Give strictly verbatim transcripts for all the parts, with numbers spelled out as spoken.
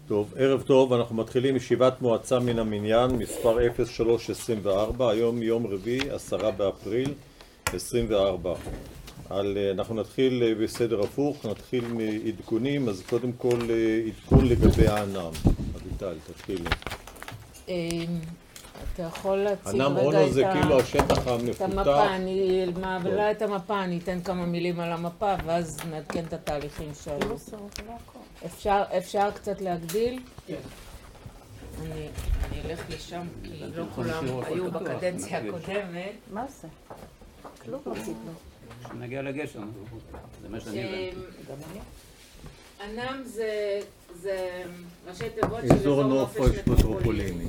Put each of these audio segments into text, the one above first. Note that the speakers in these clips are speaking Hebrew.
טוב, ערב טוב, אנחנו מתחילים ישיבת מועצה מן המניין, מספר אפס שלוש עשרים וארבע, היום יום רביעי, עשרה באפריל עשרים וארבע. על, אנחנו נתחיל בסדר הפוך, נתחיל מעדכונים, אז קודם כל עדכון לגבי הענם. אביטל, תתחילי. אתה יכול להציג ענם רגע אונו את זה ה- כאילו השטח את המפותח. המפה, אני מעבירה את המפה, אני אתן כמה מילים על המפה ואז נעדכן את התהליכים שהיו. אפשר, אפשר קצת להגדיל? כן. אני, אני אלך לשם כי לא כולם היו בקדנציה הקודמת. מה זה? כלום לא ציפנו. כשנגיע לגשם, זה מה שאני הבנתי. ענם זה, זה ראשי תיבות של אזור אזור נופש נופש מטרופוליני.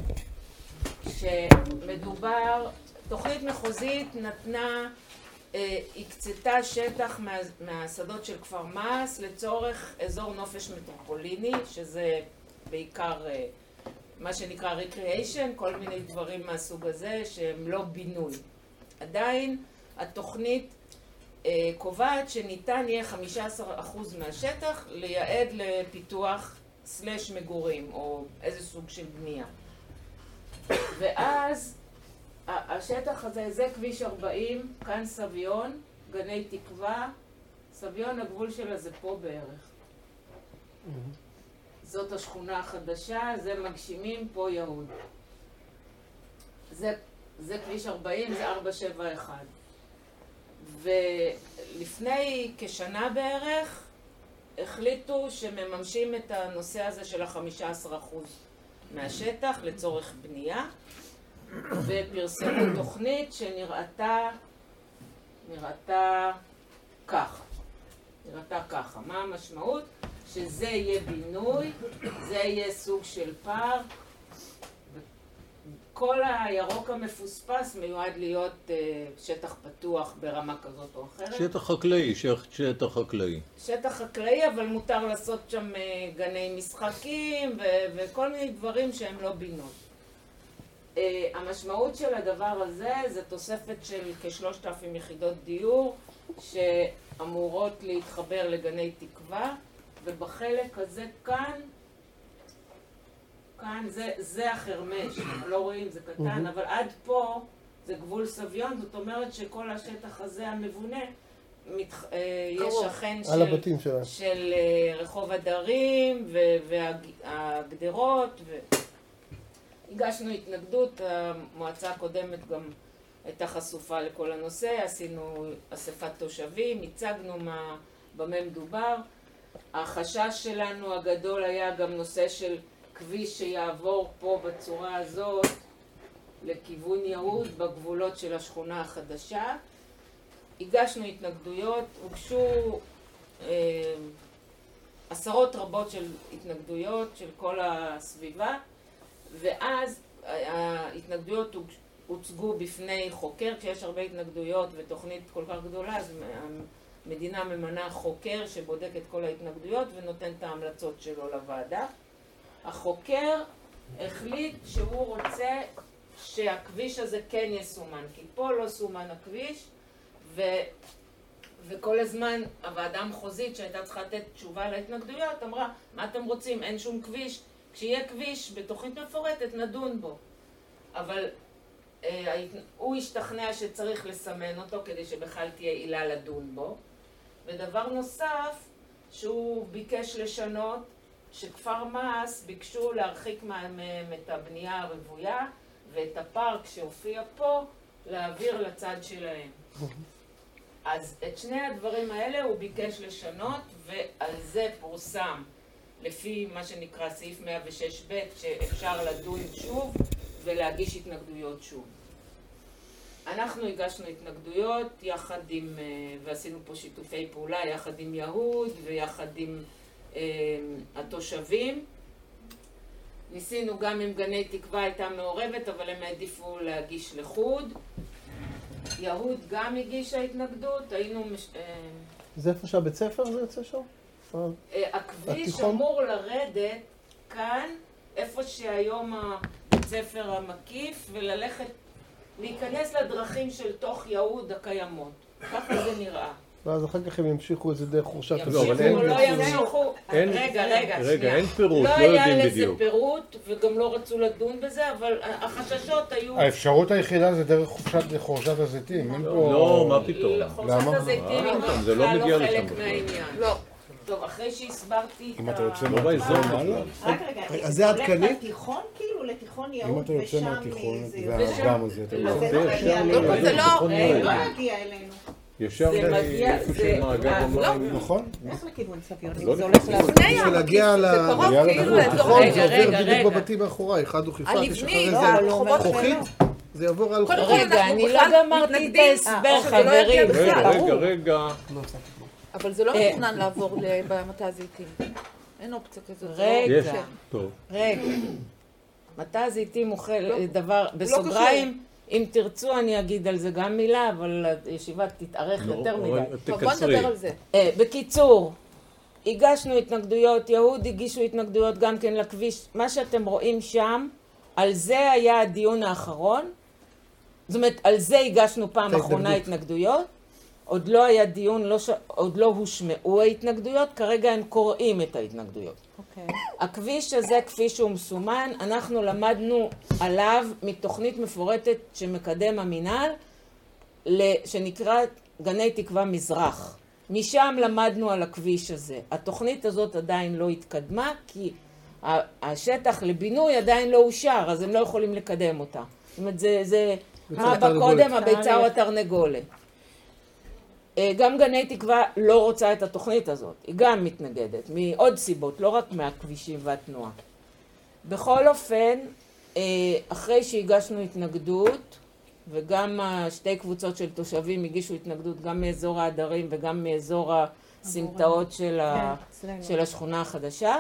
שמדובר, תוכנית מחוזית נתנה, אה, הקצתה שטח מה, מהשדות של כפר מעש לצורך אזור נופש מטרופוליני, שזה בעיקר אה, מה שנקרא recreation, כל מיני דברים מהסוג הזה שהם לא בינוי. עדיין התוכנית אה, קובעת שניתן יהיה חמישה עשר אחוז מהשטח לייעד לפיתוח סלש מגורים או איזה סוג של בנייה. ואז השטח הזה, זה כביש ארבעים, כאן סביון, גני תקווה, סביון הגבול שלה זה פה בערך. זאת השכונה החדשה, זה מגשימים, פה יהוד. זה, זה כביש ארבעים, זה ארבע שבע אחת. ולפני כשנה בערך החליטו שמממשים את הנושא הזה של החמישה עשר אחוז מהשטח לצורך בנייה, ופרסמו תוכנית שנראתה נראתה כך, נראתה ככה. מה המשמעות? שזה יהיה בינוי, זה יהיה סוג של פארק, כל הירוק המפוספס מיועד להיות uh, שטח פתוח ברמה כזאת או אחרת. שטח חקלאי, שטח חקלאי. שטח חקלאי, אבל מותר לעשות שם uh, גני משחקים ו- וכל מיני דברים שהם לא בינוי. Uh, המשמעות של הדבר הזה זה תוספת של כשלושת אלפים יחידות דיור שאמורות להתחבר לגני תקווה, ובחלק הזה כאן, כאן זה, זה החרמש, לא רואים, זה קטן, אבל עד פה זה גבול סביון, זאת אומרת שכל השטח הזה המבונה, מת, יש שכן של, של רחוב הדרים והגדרות, והגשנו התנגדות, המועצה הקודמת גם הייתה חשופה לכל הנושא, עשינו אספת תושבים, הצגנו מה, במה מדובר. החשש שלנו הגדול היה גם נושא של כביש שיעבור פה בצורה הזאת לכיוון יהוד בגבולות של השכונה החדשה. הגשנו התנגדויות, הוגשו אה, עשרות רבות של התנגדויות של כל הסביבה, ואז ההתנגדויות הוצגו בפני חוקר. כשיש הרבה התנגדויות ותוכנית כל כך גדולה, אז המדינה ממנה חוקר שבודק את כל ההתנגדויות ונותן את ההמלצות שלו לוועדה. החוקר החליט שהוא רוצה שהכביש הזה כן יסומן, כי פה לא סומן הכביש, ו... וכל הזמן הוועדה המחוזית שהייתה צריכה לתת תשובה להתנגדויות אמרה, מה אתם רוצים? אין שום כביש. כשיהיה כביש בתוכנית מפורטת נדון בו. אבל אה, הוא השתכנע שצריך לסמן אותו כדי שבכלל תהיה עילה לדון בו. ודבר נוסף שהוא ביקש לשנות, שכפר מעש ביקשו להרחיק מהם את הבנייה הרוויה ואת הפארק שהופיע פה להעביר לצד שלהם. אז את שני הדברים האלה הוא ביקש לשנות, ועל זה פורסם לפי מה שנקרא סעיף מאה ושש ב' שאפשר לדון שוב ולהגיש התנגדויות שוב. אנחנו הגשנו התנגדויות יחד עם, ועשינו פה שיתופי פעולה יחד עם יהוד ויחד עם התושבים. ניסינו גם עם גני תקווה הייתה מעורבת, אבל הם העדיפו להגיש לחוד. יהוד גם הגישה התנגדות, היינו... מש... זה איפה שהבית ספר זה יוצא שם? הכביש אמור לרדת כאן, איפה שהיום הבית ספר המקיף, וללכת, להיכנס לדרכים של תוך יהוד הקיימות. ככה זה נראה. ואז אחר כך הם ימשיכו את זה דרך חורשת לא, אבל ימשיכו אין- או לא ימשיכו, אין- רגע, רגע, רגע, שנייה. אין פירוט, לא לא היה יודעים לזה בדיוק. פירוט, וגם לא רצו לדון בזה, אבל החששות היו... האפשרות היחידה זה דרך חופשת חורשת הזיתים. אין פה... לא, מה פתאום? חורשת למה? הזיתים אה, היא פתאום, זה לא בכלל מגיע לא לשם חלק בכלל. מהעניין. לא. טוב, אחרי שהסברתי אם את אתה ה... יוצא לא באזור מהתיכון, בכלל. רק רגע, אז זה הולך עדכני? לתיכון כאילו? לתיכון אם יהוד אתה יוצא ושם מהתיכון זה... והאגם הזה, אתה לא, יודע. זה לא זה מגיע ישר אלינו. לא, זה לא- לתיכון אה, יורד. לא מגיע אלינו. ישר זה מגיע, לאיפה זה- שמאגר אה, המים. נכון? איך לכיוון סביוני? לא זה הולך לכיוון. ל... לפני בשביל להגיע ל... זה קרוב יאללה, כאילו נכון. לאזור... נכון, רגע, זה עובר רגע, בדיוק רגע. בבתים מאחוריי, חד וחלפת, יש הלבני, אחרי לא, זה הרחובות חוכית, זה יעבור על קודם חוכית. כל, רגע, אנחנו אני לא בכלל גמרתי את מתנגדים, ההסבר, אה, שזה לא יגיע חברים. בכלל. רגע, ברור. רגע, רגע. אבל זה לא אה. מתוכנן לעבור ל- במטע הזיתים. אין אופציה כזאת. זה לא- רגע. יש, כן. טוב. רגע, מטע הזיתים הוא חלק, דבר, לא בסוגריים, אם תרצו אני אגיד על זה גם מילה, אבל הישיבה תתארך נו, יותר אבל מדי. טוב, בוא תקצרי. נדבר על זה. אה, בקיצור, הגשנו התנגדויות, יהוד הגישו התנגדויות גם כן לכביש, מה שאתם רואים שם, על זה היה הדיון האחרון, זאת אומרת, על זה הגשנו פעם את אחרונה ההתנגדות. התנגדויות, עוד לא היה דיון, לא ש... עוד לא הושמעו ההתנגדויות, כרגע הם קוראים את ההתנגדויות. אוקיי. הכביש הזה, כפי שהוא מסומן, אנחנו למדנו עליו מתוכנית מפורטת שמקדם המינהל, שנקרא גני תקווה מזרח. משם למדנו על הכביש הזה. התוכנית הזאת עדיין לא התקדמה, כי השטח לבינוי עדיין לא אושר, אז הם לא יכולים לקדם אותה. זאת אומרת, זה, זה מה בא קודם, הביצה או התרנגולת. גם גני תקווה לא רוצה את התוכנית הזאת, היא גם מתנגדת, מעוד סיבות, לא רק מהכבישים והתנועה. בכל אופן, אחרי שהגשנו התנגדות, וגם שתי קבוצות של תושבים הגישו התנגדות, גם מאזור העדרים וגם מאזור הסמטאות של, ה... של השכונה החדשה,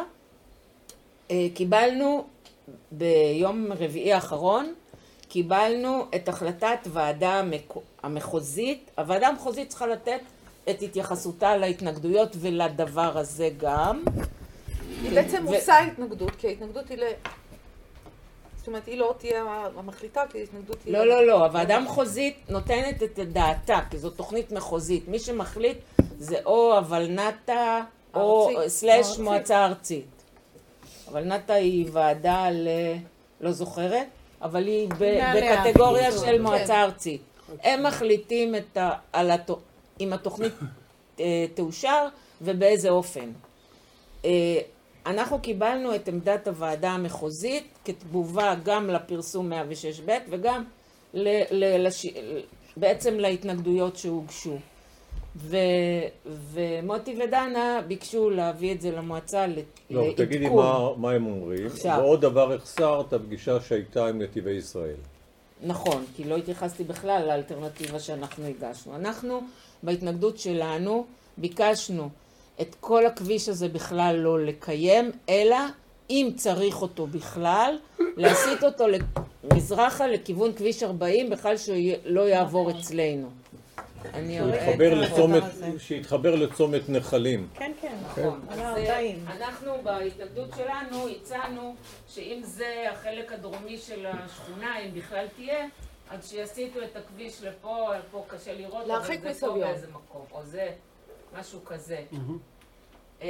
קיבלנו ביום רביעי האחרון, קיבלנו את החלטת ועדה המחוזית. הוועדה המחוזית צריכה לתת את התייחסותה להתנגדויות ולדבר הזה גם. היא בעצם עושה התנגדות, כי ההתנגדות היא ל... זאת אומרת, היא לא תהיה המחליטה, כי ההתנגדות היא... לא, לא, לא. הוועדה המחוזית נותנת את דעתה, כי זו תוכנית מחוזית. מי שמחליט זה או הוולנטה או סלש מועצה ארצית. הוולנטה היא ועדה ל... לא זוכרת. אבל היא בקטגוריה של מועצה ארצית. הם מחליטים את ה, על הת, אם התוכנית תאושר ובאיזה אופן. אנחנו קיבלנו את עמדת הוועדה המחוזית כתגובה גם לפרסום מאה ושש ב' וגם ל, ל, לש, בעצם להתנגדויות שהוגשו. ו, ומוטי ודנה ביקשו להביא את זה למועצה לעדכון. לא, תגידי מה, מה הם אומרים. עכשיו. ועוד דבר, החסרת הפגישה שהייתה עם נתיבי ישראל. נכון, כי לא התייחסתי בכלל לאלטרנטיבה שאנחנו הגשנו. אנחנו בהתנגדות שלנו ביקשנו את כל הכביש הזה בכלל לא לקיים, אלא אם צריך אותו בכלל, להסיט אותו מזרחה לכיוון כביש ארבעים, בכלל שלא יעבור אצלנו. אני שיתחבר לצומת, שיתחבר לצומת נחלים. כן, כן. נכון. על אז הארבעים. אנחנו בהתנגדות שלנו הצענו שאם זה החלק הדרומי של השכונה, אם בכלל תהיה, אז שיסיטו את הכביש לפה, פה קשה לראות, להרחיק אבל זה פה מסביב. באיזה מקום, או זה משהו כזה. אמ,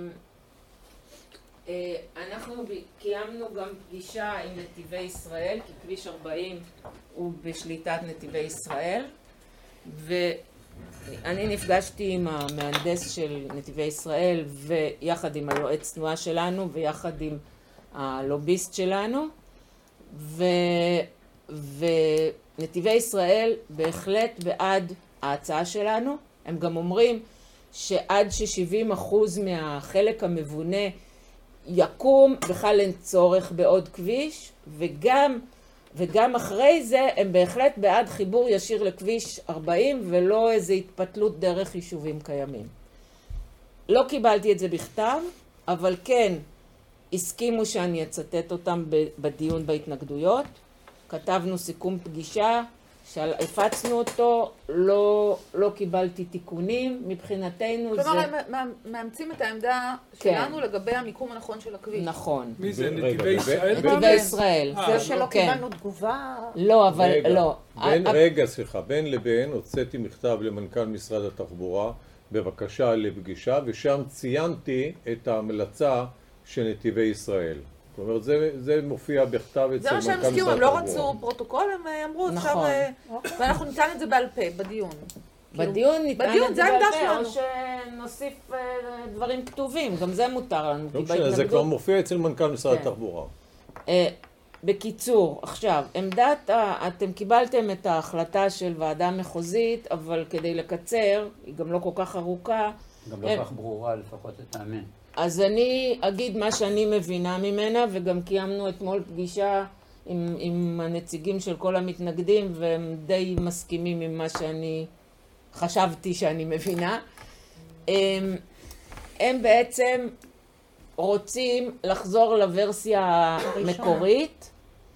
אה, אנחנו ב- קיימנו גם פגישה עם נתיבי ישראל, כי כביש ארבעים הוא בשליטת נתיבי ישראל, ואני נפגשתי עם המהנדס של נתיבי ישראל ויחד עם היועץ תנועה שלנו ויחד עם הלוביסט שלנו, ו... ונתיבי ישראל בהחלט בעד ההצעה שלנו. הם גם אומרים שעד ש-שבעים אחוז מהחלק המבונה יקום, בכלל אין צורך בעוד כביש, וגם, וגם אחרי זה הם בהחלט בעד חיבור ישיר לכביש ארבעים ולא איזו התפתלות דרך יישובים קיימים. לא קיבלתי את זה בכתב, אבל כן הסכימו שאני אצטט אותם בדיון בהתנגדויות. כתבנו סיכום פגישה, שהפצנו אותו, לא, לא קיבלתי תיקונים, מבחינתנו כלומר, זה... הם מא- מאמצים את העמדה כן. שלנו לגבי המיקום הנכון של הכביש. נכון. מי זה? רגע, נתיבי ו- ישראל? ו- נתיבי ישראל. אה, זה שלא כן. קיבלנו תגובה... לא, אבל רגע, לא. בין, ה- רגע, סליחה, בין לבין הוצאתי מכתב למנכ"ל משרד התחבורה בבקשה לפגישה, ושם ציינתי את ההמלצה של נתיבי ישראל. זאת אומרת, זה, זה מופיע בכתב אצל זה מה שהם מנכ"ל הזכירו, משרד הם לא התחבורה. רצו פרוטוקול, הם אה, אמרו, נכון. אפשר... אה, ואנחנו ניתן את זה בעל פה, בדיון. בדיון ניתן בדיון, את זה זה העמדה בעל פה, או שלנו. שנוסיף אה, דברים כתובים, גם זה מותר לנו. לא כי משנה, זה בהתנגדות- כבר מופיע אצל מנכ"ל משרד כן. התחבורה. אה, בקיצור, עכשיו, עמדת, ה- אתם קיבלתם את ההחלטה של ועדה מחוזית, אבל כדי לקצר, היא גם לא כל כך ארוכה, גם לא הם- כך ברורה לפחות לטעמי. אז אני אגיד מה שאני מבינה ממנה, וגם קיימנו אתמול פגישה עם, עם הנציגים של כל המתנגדים, והם די מסכימים עם מה שאני חשבתי שאני מבינה. הם, הם בעצם רוצים לחזור לוורסיה המקורית.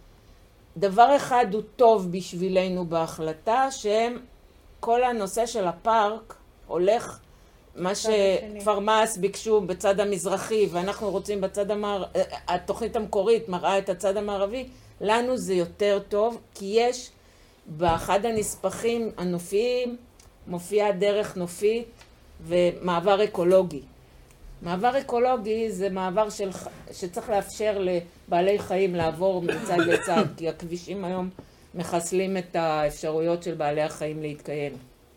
דבר אחד הוא טוב בשבילנו בהחלטה, שהם, כל הנושא של הפארק הולך, מה שכפר מעש ביקשו בצד המזרחי, ואנחנו רוצים בצד המערבי, התוכנית המקורית מראה את הצד המערבי, לנו זה יותר טוב, כי יש באחד הנספחים הנופיים, מופיעה דרך נופית ומעבר אקולוגי. מעבר אקולוגי זה מעבר של, שצריך לאפשר לבעלי חיים לעבור מצד לצד, כי הכבישים היום מחסלים את האפשרויות של בעלי החיים להתקיים.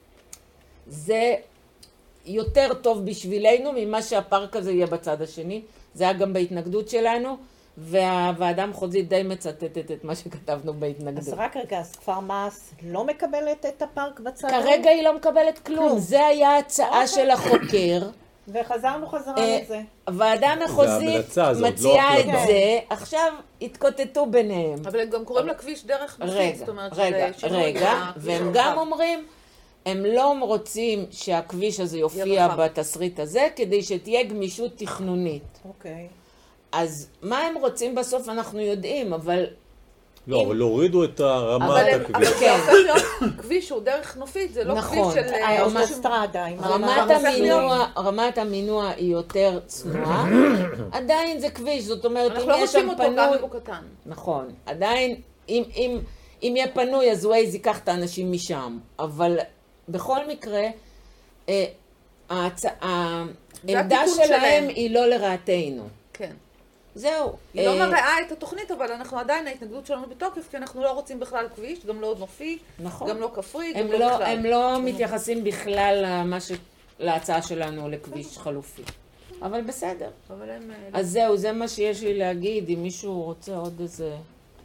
זה יותר טוב בשבילנו ממה שהפארק הזה יהיה בצד השני. זה היה גם בהתנגדות שלנו, והוועדה המחוזית די מצטטת את מה שכתבנו בהתנגדות. אז רק רגע, אז כפר מעש לא מקבלת את הפארק בצד? כרגע היא לא מקבלת כלום. כלום. זה היה הצעה של החוקר. וחזרנו חזרה אה, לזה. הוועדה המחוזית המלצה, זה עוד לא מציעה את החלטה. זה, עכשיו התקוטטו ביניהם. אבל הם גם קוראים לכביש דרך נופית, רגע, זאת אומרת רגע, שזה שינוי רגע, מהכביש והם הרחב. גם אומרים, הם לא רוצים שהכביש הזה יופיע יהיה רחב. בתסריט הזה, כדי שתהיה גמישות תכנונית. אוקיי. אז מה הם רוצים בסוף אנחנו יודעים, אבל לא, אם- אבל הורידו את הרמת אבל הם- אבל הכביש. זה כן. הופך להיות כביש שהוא דרך נופית, זה לא נכון. כביש של... אה, האוטוסטרדה עם רמת המעבר המינוע, רמת המינוע היא יותר צנועה, עדיין זה כביש, זאת אומרת, אנחנו אם לא יש רוצים שם אותו גם פנוי, אם הוא קטן. נכון, עדיין, אם, אם, אם יהיה פנוי, אז ווייז ייקח את האנשים משם, אבל בכל מקרה, אה, ההצ... העמדה התיקון שלהם שלהם. היא לא לרעתנו. כן. זהו. היא לא אה, מראה את התוכנית, אבל אנחנו עדיין, ההתנגדות שלנו בתוקף, כי אנחנו לא רוצים בכלל כביש, גם לא נופי, נכון. גם לא כפרי, הם גם לא לא, בכלל. הם לא מתייחסים בכלל למה ש... להצעה שלנו לכביש חלופי. אבל בסדר. אבל הם... אה, אז זהו, זה מה שיש לי להגיד. אם מישהו רוצה עוד איזה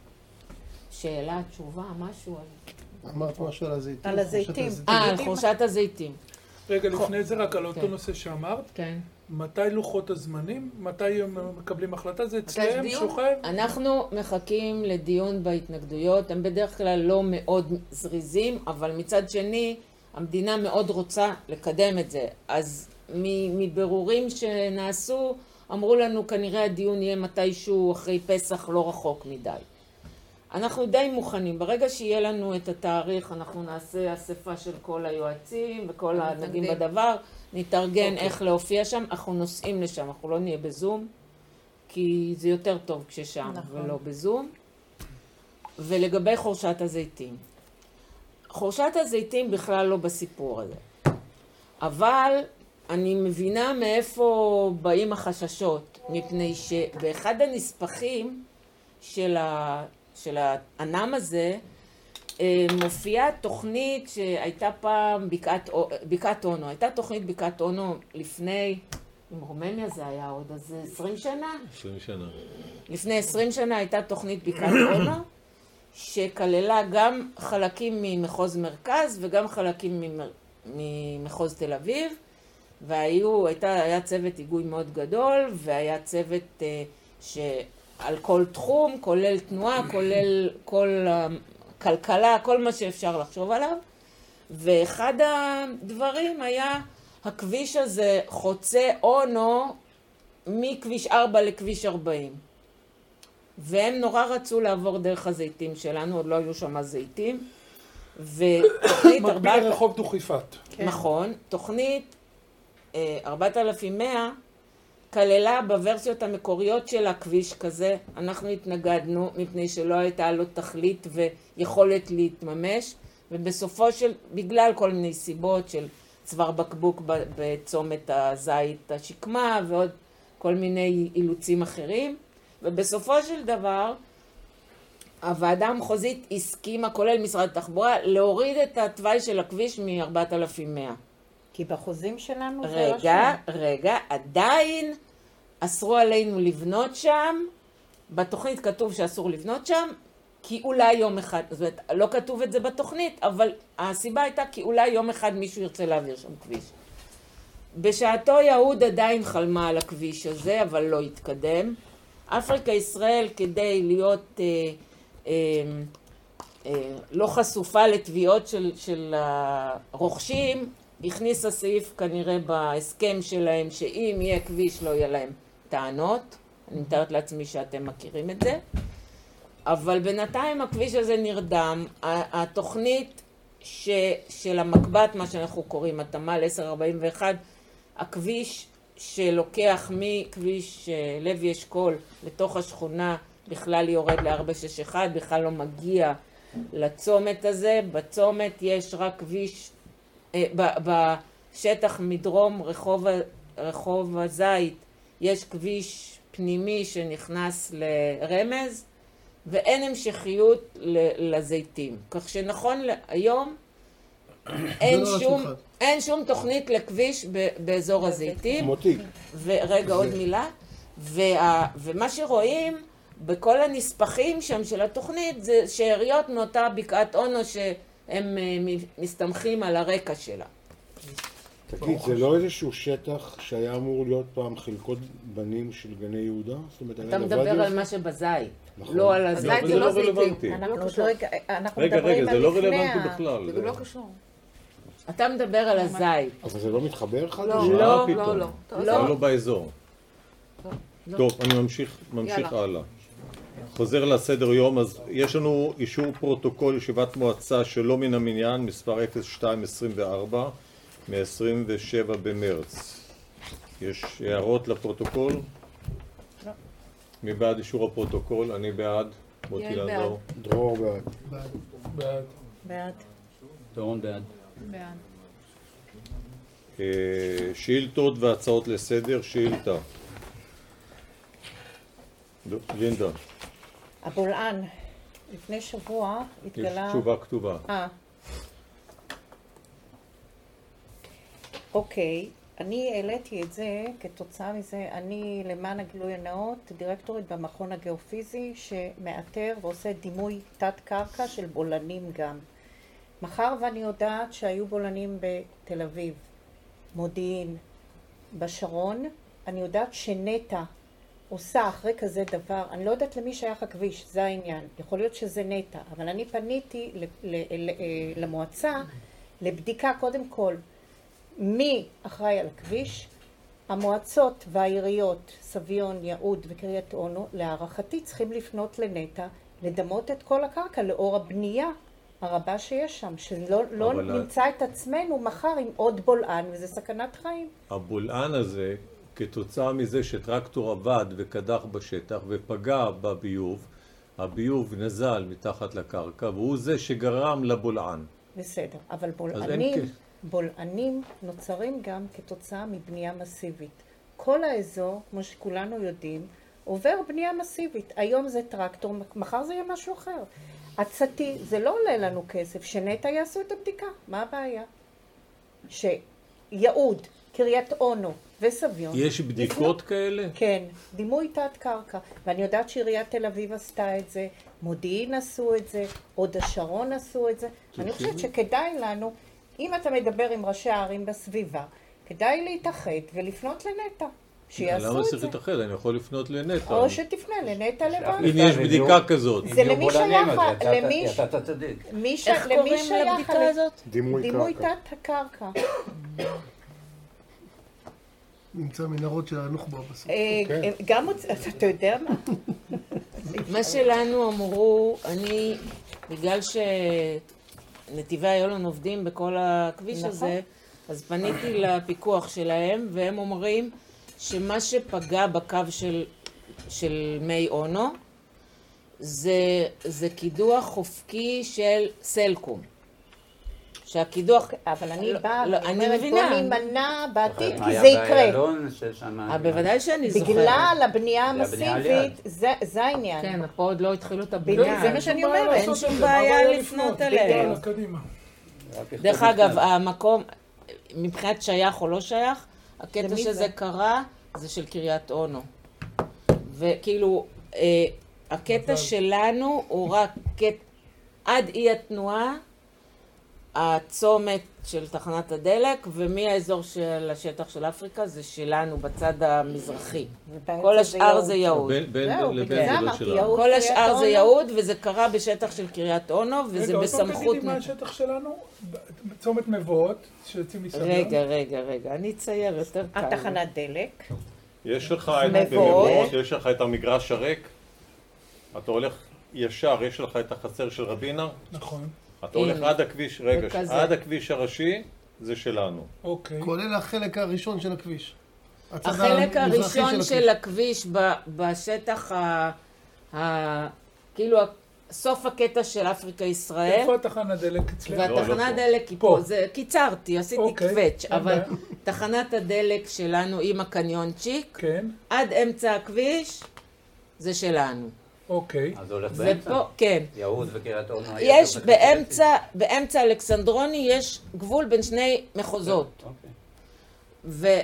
שאלה, תשובה, משהו. אז- אמרת משהו על הזיתים. על הזיתים. חורשת אה, על חורשת הזיתים. רגע, לפני זה רק על אותו כן. נושא שאמרת, כן. מתי לוחות הזמנים? מתי הם מקבלים החלטה? זה יש אצלם דיון? שוכב? אנחנו מחכים לדיון בהתנגדויות. הם בדרך כלל לא מאוד זריזים, אבל מצד שני, המדינה מאוד רוצה לקדם את זה. אז מ- מבירורים שנעשו, אמרו לנו כנראה הדיון יהיה מתישהו אחרי פסח, לא רחוק מדי. אנחנו די מוכנים. ברגע שיהיה לנו את התאריך, אנחנו נעשה אספה של כל היועצים וכל הנוגעים בדבר, נתארגן אוקיי. איך להופיע שם. אנחנו נוסעים לשם, אנחנו לא נהיה בזום, כי זה יותר טוב כששם נכון. ולא בזום. ולגבי חורשת הזיתים. חורשת הזיתים בכלל לא בסיפור הזה. אבל אני מבינה מאיפה באים החששות, מפני שבאחד הנספחים של, ה, של הענם הזה אה, מופיעה תוכנית שהייתה פעם בקעת, בקעת אונו. הייתה תוכנית בקעת אונו לפני, עם רומניה זה היה עוד, אז עשרים שנה? עשרים שנה. לפני עשרים שנה הייתה תוכנית בקעת אונו, שכללה גם חלקים ממחוז מרכז וגם חלקים ממר... ממחוז תל אביב, והיו, הייתה, היה צוות היגוי מאוד גדול, והיה צוות אה, שעל כל תחום, כולל תנועה, כולל כל הכלכלה, כל מה שאפשר לחשוב עליו, ואחד הדברים היה הכביש הזה חוצה אונו מכביש ארבע לכביש ארבעים. והם נורא רצו לעבור דרך הזיתים שלנו, עוד לא היו שם זיתים, ותוכנית מקביל ארבעת... לרחוב דוכיפת. נכון, תוכנית אה, ארבעת אלפים ומאה כללה בוורסיות המקוריות של הכביש כזה. אנחנו התנגדנו מפני שלא הייתה לו תכלית ויכולת להתממש, ובסופו של, בגלל כל מיני סיבות של צוואר בקבוק בצומת הזית השקמה ועוד כל מיני אילוצים אחרים, ובסופו של דבר הוועדה המחוזית הסכימה, כולל משרד התחבורה, להוריד את התוואי של הכביש מ-ארבעת אלפים ומאה. כי בחוזים שלנו זה רגע, רשום. רגע, עדיין אסרו עלינו לבנות שם, בתוכנית כתוב שאסור לבנות שם, כי אולי יום אחד, זאת אומרת, לא כתוב את זה בתוכנית, אבל הסיבה הייתה כי אולי יום אחד מישהו ירצה להעביר שם כביש. בשעתו יהוד עדיין חלמה על הכביש הזה, אבל לא התקדם. אפריקה ישראל, כדי להיות אה, אה, אה, לא חשופה לתביעות של, של הרוכשים, הכניסה סעיף כנראה בהסכם שלהם, שאם יהיה כביש לא יהיה להם טענות. אני מתארת לעצמי שאתם מכירים את זה. אבל בינתיים הכביש הזה נרדם. התוכנית ש, של המקבת, מה שאנחנו קוראים, התמ"ל עשר ארבעים ואחת, הכביש שלוקח מכביש לוי אשכול לתוך השכונה, בכלל יורד ל-ארבע שש אחת, בכלל לא מגיע לצומת הזה. בצומת יש רק כביש, אה, בשטח מדרום רחוב, רחוב הזית, יש כביש פנימי שנכנס לרמז, ואין המשכיות לזיתים. כך שנכון להיום, אין שום, אין שום תוכנית לכביש באזור הזיתים. מותי. ורגע, עוד מילה. וה, ומה שרואים בכל הנספחים שם של התוכנית, זה שאריות מאותה בקעת אונו שהם מסתמכים על הרקע שלה. תגיד, זה לא איזשהו שטח שהיה אמור להיות פעם חלקות בנים של גני יהודה? אתה מדבר על מה שבזית, לא על הזית. זה לא רלוונטי. רגע, רגע, זה לא רלוונטי בכלל. זה לא קשור. אתה מדבר על הזית. אבל זה לא מתחבר אחד? לא, לא, לא, לא. זה לא באזור. טוב, אני ממשיך, ממשיך הלאה. חוזר לסדר יום, אז יש לנו אישור פרוטוקול ישיבת מועצה שלא מן המניין, מספר אפס שתיים עשרים וארבע, מ-עשרים ושבעה במרץ. יש הערות לפרוטוקול? לא. מי בעד אישור הפרוטוקול? אני בעד. מוטי לנדאו. דרור בעד. בעד. בעד. דורון בעד. בעד. שאילתות והצעות לסדר. שאילתה. לינדה. הבולען, לפני שבוע התגלה... יש תשובה כתובה. אה. אוקיי, אני העליתי את זה, כתוצאה מזה, אני למען הגילוי הנאות, דירקטורית במכון הגיאופיזי שמאתר ועושה דימוי תת קרקע של בולענים גם. מחר ואני יודעת שהיו בולענים בתל אביב, מודיעין, בשרון, אני יודעת שנטע עושה אחרי כזה דבר, אני לא יודעת למי שייך הכביש, זה העניין, יכול להיות שזה נטע, אבל אני פניתי למועצה לבדיקה קודם כל, מי אחראי על הכביש, המועצות והעיריות, סביון, יהוד וקריית אונו, להערכתי צריכים לפנות לנטע, לדמות את כל הקרקע לאור הבנייה הרבה שיש שם, שלא לא נמצא ה... את עצמנו מחר עם עוד בולען, וזה סכנת חיים. הבולען הזה, כתוצאה מזה שטרקטור עבד וקדח בשטח ופגע בביוב, הביוב נזל מתחת לקרקע, והוא זה שגרם לבולען. בסדר, אבל בולענים, בולענים נוצרים גם כתוצאה מבנייה מסיבית. כל האזור, כמו שכולנו יודעים, עובר בנייה מסיבית. היום זה טרקטור, מחר זה יהיה משהו אחר. עצתי, זה לא עולה לנו כסף, שנטע יעשו את הבדיקה. מה הבעיה? שיהוד, קריית אונו וסביון... יש בדיקות כאלה? כן, דימוי תת קרקע. ואני יודעת שעיריית תל אביב עשתה את זה, מודיעין עשו את זה, הוד השרון עשו את זה. אני חושבת שכדאי לנו, אם אתה מדבר עם ראשי הערים בסביבה, כדאי להתאחד ולפנות לנטע. שיעשו את זה. למה צריך להתאחד? אני יכול לפנות לנטע. או שתפנה לנטע לבד. אם יש בדיקה כזאת. זה למי שייך, למי אתה צדיק. איך קוראים לבדיקה הזאת? דימוי תת הקרקע. נמצא מנהרות של הנוח'בה בסוף. גם, אתה יודע מה? מה שלנו אמרו, אני, בגלל שנתיבי איילון עובדים בכל הכביש הזה, אז פניתי לפיקוח שלהם, והם אומרים שמה שפגע בקו של, של מי אונו, זה, זה קידוח חופקי של סלקום, שהקידוח... אבל אני לא, באה, לא, אני אני אומרת, מבינה. בוא נימנע בעתיד, כי היה זה יקרה. באיילון ששם... אה, בוודאי שאני זוכרת. בגלל הבנייה זה הבנייה על המסיבית, זה זה העניין. כן, פה עוד לא התחילו את בדיוק, הבנייה. זה מה שאני אין שום בעיה אומרת. לעשות אין שום את זה, מה בעיה הבעיה לפנות יאללה, אליהם. קדימה. רק יכתוב דרך אגב, מכתב. המקום, מבחינת שייך או לא שייך, הקטע למי שזה זה? קרה, זה של קריית אונו. וכאילו, אה, הקטע שלנו הוא רק קטע, עד אי התנועה, הצומת של תחנת הדלק, ומהאזור של השטח של אפריקה זה שלנו בצד המזרחי. ובאמצע כל השאר יהוד. זה יהוד. בין- בין- זהו, לבין בגלל זה זה לא אמרתי, שלנו. יהוד. כל קריית השאר זה אונו. יהוד, וזה קרה בשטח של קריית אונו, וזה רגע, עוד פעם בסמכות... תגידי מה השטח שלנו? צומת מבואות, שיוצאים מסביב. רגע, רגע, רגע, אני אצייר יותר קל. התחנת דלק. יש לך את מבואות. במבואות, יש לך את המגרש הריק, אתה הולך ישר, יש לך את החצר של רבינה, נכון, אתה הולך הנה. עד הכביש, רגע, וכזה. עד הכביש הראשי, זה שלנו. אוקיי. כולל החלק הראשון של הכביש. הצד החלק המזרחי הראשון של של הכביש ב- בשטח ה... ה... כאילו סוף הקטע של אפריקה ישראל, איפה התחנת דלק אצלנו? לא, לא והתחנת פה. דלק היא פה. פה, זה קיצרתי, עשיתי אוקיי, קווץ', אין אבל בעיה. תחנת הדלק שלנו עם הקניונצ'יק, כן, עד אמצע הכביש, זה שלנו. אוקיי. אז זה הולך באמצע? ופה, כן. יהוד וקריית אונו. יש היתר באמצע, באמצע אלכסנדרוני יש גבול בין שני מחוזות. אוקיי.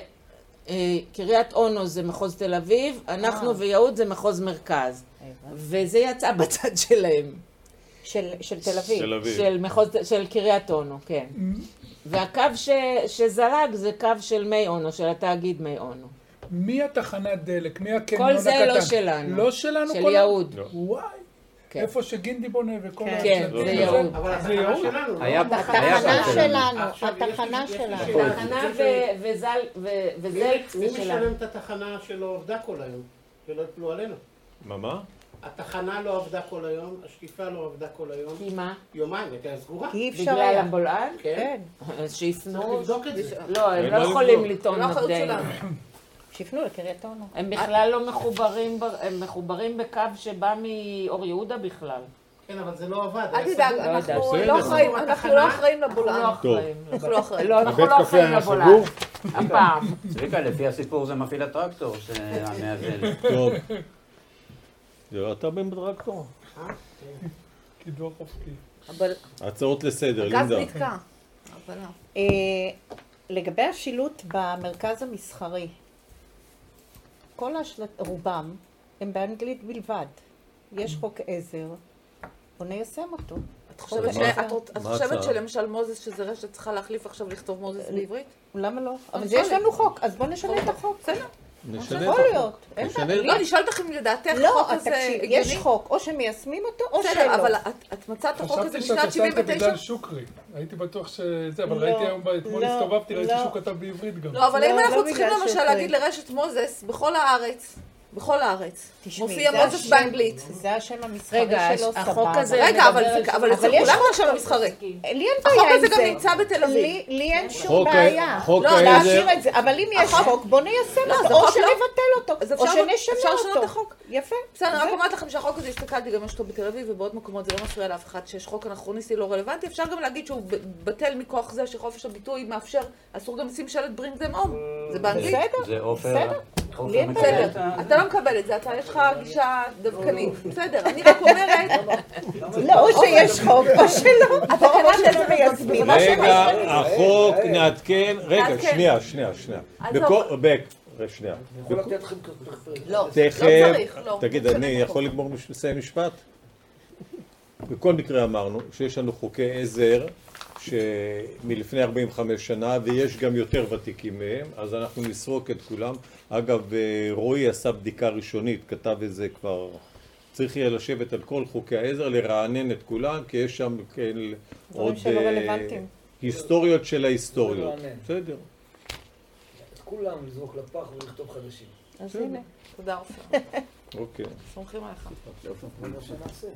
וקריית אונו זה מחוז תל אביב, אנחנו אה. ויהוד זה מחוז מרכז. הבנתי. וזה יצא בצד שלהם. של של תל אביב. של אביב. של מחוז, של קריית אונו, כן. והקו ש, שזלג זה קו של מי אונו, של התאגיד מי אונו. מי התחנת דלק? מי הקניון כל הקטן? זה לא שלנו. לא שלנו? של כל ה- יהוד. לא. וואי. כן. איפה שגינדי בונה וכל כן. ה... כן, זה יהוד. אבל זה התחנה יהוד? שלנו, לא? היה התחנה היה שלנו, עכשיו יש- התחנה יש לי שלנו. שאלה. תחנה אני ו- חושב וזל, ו- מי וזלץ מי זה שלנו. משלם את התחנה שלא עבדה כל היום? שלא יפלו עלינו. מה, מה? התחנה לא עבדה כל היום, השטיפה לא עבדה כל היום. כי מה? יומיים, הייתה סגורה. כי אי אפשר בגלל היה. הבולען? כן. כן. אז צריך שיפנו. לבדוק את זה. לא, הם אין לא מה יכולים לבדוק. לטעון לא אחריות נגדנו. שלנו. שיפנו לקריית אונו. הם בכלל לא מחוברים, ב- הם מחוברים בקו שבא מאור יהודה בכלל. כן, אבל זה לא עבד. אל היה תדאג, סגור. לא אנחנו יודעת. לא בסדר. אחראים, אנחנו לא אחראים אנחנו לא לבולען. אחראים. אנחנו לא אחראים. לא, אנחנו הבית לא קפה אחראים היה לבולען. סגור? הפעם. צביקה, לפי הסיפור זה מפעיל הטרקטור שהמאזל. טוב. זה אתה בטרקטור? קידוח אופקי. אבל הצעות לסדר, הגז לינדה. נתקע. אבל לא. אה, לגבי השילוט במרכז המסחרי, כל השלט, רובם הם באנגלית בלבד. יש חוק עזר, בוא ניישם אותו. את חושבת מה- ש- את רוצ- את מה חושבת ההצעה? שלמשל מוזס, שזה רשת צריכה להחליף עכשיו לכתוב מוזס בעברית? למה לא? אבל אני זה יש שואלת. לנו חוק, אז בוא נשנה את החוק. בסדר. נשנה את יכול החוק. להיות. אין נשנה בעיה. את לא, אני שואלת לכם לדעתך לא, החוק הזה תקשיב, הגיוני? יש חוק, או שמיישמים אותו או שלא. בסדר, אבל את- את מצאת את החוק הזה חשבתי שאת בשנת עושה שבעים את זה ותשע? בגלל שוקרי. הייתי בטוח שזה, אבל לא, ראיתי היום, אתמול לא, הסתובבתי, ראיתי לא. שהוא כתב בעברית גם. לא, אבל לא, אם לא אנחנו צריכים בגלל למשל שוקרי. להגיד לרשת מוזס, בכל הארץ, בכל הארץ, תשמעי, מופיע זה מוזס השם- באנגלית. זה השם המסחרי רגע, שלו, החוק סבבה. הזה רגע, אבל מדבר זה- על אבל שוק- אצל אבל יש כולם חוק עכשיו המסחרי. לי אין החוק בעיה עם הזה זה. גם נמצא בתל אביב. לי- לי אין שום חוק ה- בעיה. חוק לא, העזר- להשאיר את זה, אבל אם יש חוק, בוא ניישם לא, אותו, זה או חוק לא- שנבטל אותו, אז או אפשר- שנשנה אפשר לשנות אותו. את החוק. יפה. בסדר, אני זה- רק אומרת לכם שהחוק הזה, הסתכלתי גם יש אותו בתל אביב ובעוד מקומות, זה לא מפריע לאף אחד שיש חוק אנכרוניסטי לא רלוונטי. אפשר גם להגיד שהוא ב- בטל מכוח זה שחופש הביטוי מאפשר, אסור גם לשים שלט bring them home. זה באנגלית. בסדר. זה עופר. בסדר. עופר לי אין מקבל בעיה. את ה- אתה לא מקבל את זה, אתה יש לך גישה דווקנית. בסדר, אני רק אומרת, לא, או שיש חוק, או שלא. או שמיישמים. או רגע, שמיישמים. החוק נעדכן, רגע, נעדכן. שנייה, שנייה, שנייה. עזוב. בכל- בק, שנייה. יכול לתת לכם כזה. לא, תכף, לא צריך, לא. תגיד, משנה אני את החוק. יכול לגמור מש- לסיים משפט? בכל מקרה אמרנו שיש לנו חוקי עזר שמלפני ארבעים וחמש שנה, ויש גם יותר ותיקים מהם, אז אנחנו נסרוק את כולם. אגב, רועי עשה בדיקה ראשונית, כתב את זה כבר, צריך יהיה לשבת על כל חוקי העזר, לרענן את כולם, כי יש שם כן, עוד שלא אה, רלוונטיים. היסטוריות של ההיסטוריות. לרענן. בסדר. את כולם לזרוק לפח ולכתוב חדשים. אז הנה. תודה עופר, אוקיי. סומכים עליך. זה מה שנעשה.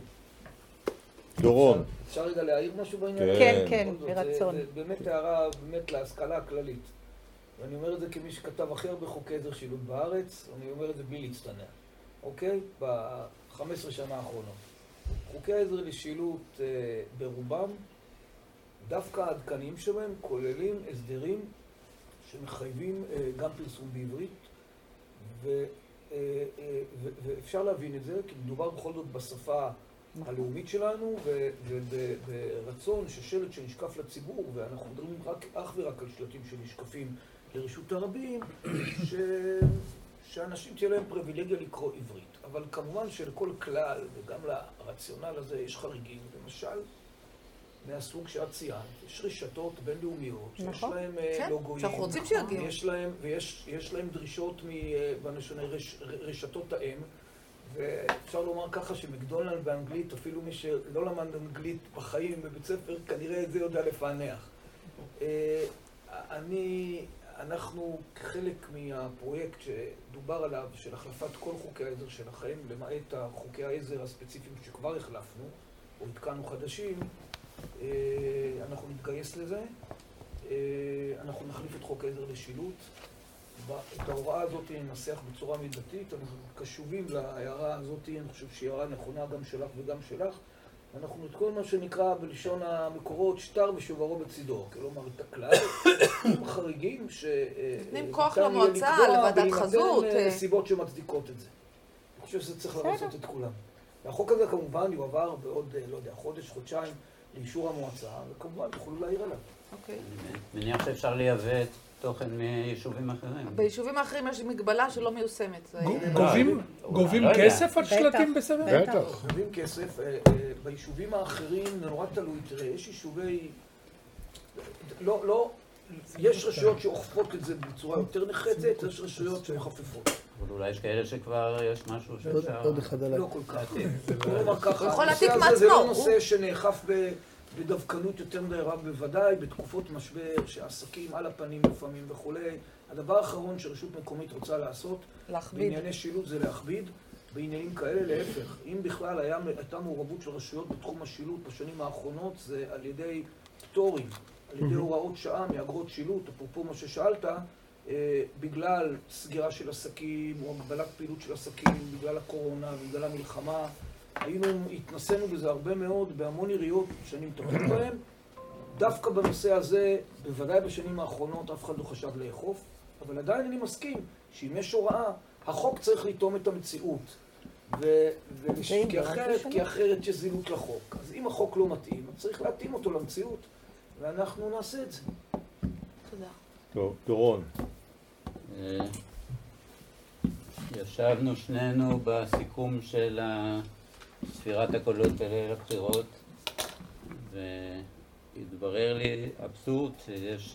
דורון. אפשר רגע להעיר משהו בעניין? כן. כן, כן, בכל זאת, ברצון. זה- זה באמת הערה באמת להשכלה הכללית. ואני אומר את זה כמי שכתב הכי הרבה חוקי עזר שילוט בארץ, אני אומר את זה בלי להצטנע, אוקיי? ב-חמש עשרה שנה האחרונות. חוקי עזר לשילוט אה, ברובם, דווקא העדכניים שלהם כוללים הסדרים שמחייבים גם פרסום בעברית, ואפשר להבין את זה, כי מדובר בכל זאת בשפה הלאומית שלנו, וברצון ששלט שנשקף לציבור, ואנחנו מדברים רק אך ורק על שלטים שנשקפים לרשות הרבים, ש... שאנשים תהיה להם פריבילגיה לקרוא עברית. אבל כמובן שלכל כלל, וגם לרציונל הזה, יש חריגים. למשל, מהסוג שאת ציינת, יש רשתות בינלאומיות, שיש להם לוגויים, שאנחנו רוצים שיגיעו. ויש להם דרישות מרשתות האם, ואפשר לומר ככה שמקדונלד באנגלית, אפילו מי שלא למד אנגלית בחיים בבית ספר, כנראה את זה יודע לפענח. אני, אנחנו כחלק מהפרויקט שדובר עליו, של החלפת כל חוקי העזר שלכם, למעט החוקי העזר הספציפיים שכבר החלפנו, או התקנו חדשים, אנחנו נתגייס לזה. אנחנו נחליף את חוק העזר לשילוט. את ההוראה הזאת ננסח בצורה מידתית, אנחנו קשובים להערה הזאת, אני חושב שהיא הערה נכונה גם שלך וגם שלך. אנחנו את כל מה שנקרא בלשון המקורות שטר ושוברו בצידו, כלומר את הכלל, חריגים נותנים כוח למועצה, לוועדת חזות. בהינתן סיבות שמצדיקות את זה. אני חושב שזה צריך לרצות את כולם. והחוק הזה כמובן יועבר בעוד, לא יודע, חודש, חודשיים לאישור המועצה, וכמובן תוכלו להעיר עליו. אוקיי. מניח שאפשר לייבא את תוכן מיישובים אחרים. ביישובים האחרים יש מגבלה שלא מיושמת. גובים כסף על שלטים בסדר? בטח. גובים כסף. ביישובים האחרים זה נורא תלוי. תראה, יש יישובי... לא, לא... יש רשויות שאוכפות את זה בצורה יותר נחרצת, יש רשויות שמחפפות. אבל אולי יש כאלה שכבר יש משהו שאפשר... לא כל כך. כלומר ככה, הוא יכול להעתיק מעצמו. זה לא נושא שנאכף בדווקנות יותר מדי רב בוודאי, בתקופות משבר, שהעסקים על הפנים לפעמים וכולי. הדבר האחרון שרשות מקומית רוצה לעשות, בענייני שילוט זה להכביד, בעניינים כאלה להפך. אם בכלל הייתה מעורבות של רשויות בתחום השילוט בשנים האחרונות, זה על ידי פטורים, על ידי הוראות שעה מאגרות שילוט, אפרופו מה ששאלת, בגלל סגירה של עסקים או הגבלת פעילות של עסקים, בגלל הקורונה, בגלל המלחמה. היינו, התנסינו בזה הרבה מאוד, בהמון עיריות שאני מטפל בהן. דווקא בנושא הזה, בוודאי בשנים האחרונות, אף אחד לא חשב לאכוף, אבל עדיין אני מסכים שאם יש הוראה, החוק צריך לטעום את המציאות. ו... כי, אחרת, כי אחרת יש זילות לחוק. אז אם החוק לא מתאים, צריך להתאים אותו למציאות, ואנחנו נעשה את זה. תודה. טוב, דורון. ישבנו שנינו בסיכום של ספירת הקולות בליל הבחירות, והתברר לי אבסורד שיש,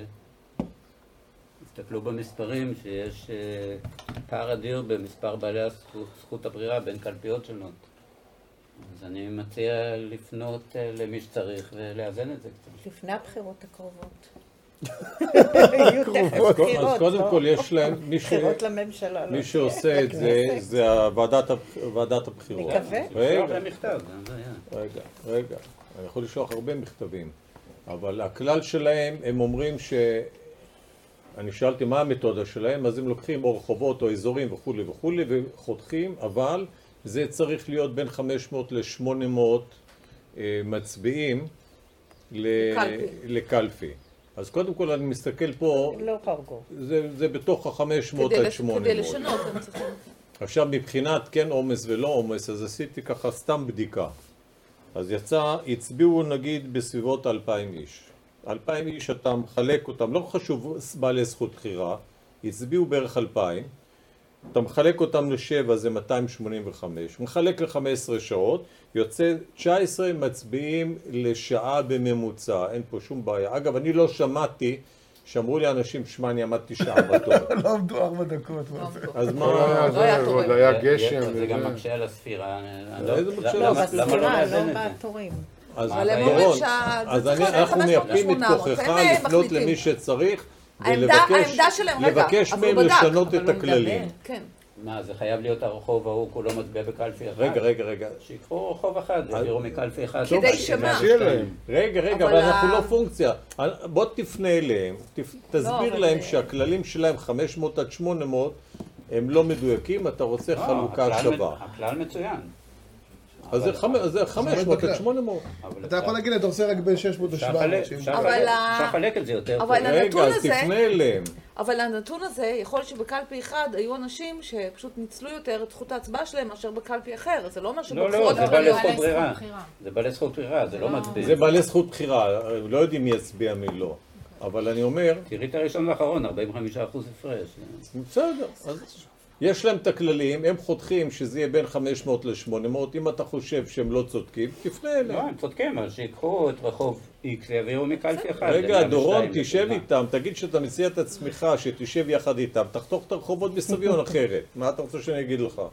הסתכלו במספרים, שיש פער אדיר במספר בעלי זכות הבחירה בין קלפיות שונות. אז אני מציע לפנות למי שצריך ולאזן את זה קצת. לפני הבחירות הקרובות. אז קודם כל יש להם, מי שעושה את זה, זה ועדת הבחירות. רגע, רגע, רגע, אני יכול לשלוח הרבה מכתבים, אבל הכלל שלהם, הם אומרים ש... אני שאלתי מה המתודה שלהם, אז הם לוקחים או רחובות או אזורים וכו' וכו' וחותכים, אבל זה צריך להיות בין חמש מאות ל-שמונה מאות מצביעים לקלפי. אז קודם כל אני מסתכל פה, לא חרגו. זה, זה בתוך ה-חמש מאות עד שמונה מאות. כדי לשנות, הם צריכים. עכשיו מבחינת כן עומס ולא עומס, אז עשיתי ככה סתם בדיקה. אז יצא, הצביעו נגיד בסביבות אלפיים איש. אלפיים איש אתה מחלק אותם, לא חשוב בעלי זכות בחירה, הצביעו בערך אלפיים. אתה מחלק אותם לשבע, זה מאתיים שמונים וחמש. מחלק ל-חמש עשרה שעות, יוצא תשע עשרה מצביעים לשעה בממוצע, אין פה שום בעיה. אגב, אני לא שמעתי שאמרו לי אנשים, שמע, אני עמדתי שעה בתור. לא עמדו ארבע דקות. אז מה? זה היה גשם. זה גם מקשה על הספירה. איזה מקשה לא, בספירה, לא בתורים. אז דורון, אז אנחנו מייפים את כוחך לפנות למי שצריך, ולבקש מהם לשנות את הכללים. מה, זה חייב להיות הרחוב ההוא, כולו מצביע בקלפי אחד? רגע, רגע, רגע. שיקחו רחוב אחד, יעבירו מקלפי אחד. כדי שמה? רגע, רגע, אבל אנחנו לא פונקציה. בוא תפנה אליהם, תסביר להם שהכללים שלהם חמש מאות עד שמונה מאות הם לא מדויקים, אתה רוצה חלוקה שווה. הכלל מצוין. אז זה חמש מאות עד שמונה מאות. אתה יכול להגיד, אתה עושה רק בין שש מאות ל-שבע מאות. אפשר לחלק את זה יותר. רגע, אז תפנה אליהם. אבל הנתון הזה, יכול להיות שבקלפי אחד היו אנשים שפשוט ניצלו יותר את זכות ההצבעה שלהם מאשר בקלפי אחר. זה לא אומר שבבחירות... לא, לא, זה בעלי זכות בחירה. זה בעלי זכות בחירה, זה לא מצביע. זה בעלי זכות בחירה, לא יודעים מי יצביע מי לא. אבל אני אומר... תראי את הראשון ואחרון, ארבעים וחמישה אחוז הפרש. בסדר, אז יש להם את הכללים, הם חותכים שזה יהיה בין חמש מאות ל-שמונה מאות, אם אתה חושב שהם לא צודקים, תפנה אליהם. לא, הם צודקים, אז שיקחו את רחוב X ויביאו מקלפי אחד. רגע, דורון, תשב איתם, תגיד שאתה מציע את עצמך, שתשב יחד איתם, תחתוך את הרחובות בסביון אחרת. מה אתה רוצה שאני אגיד לך?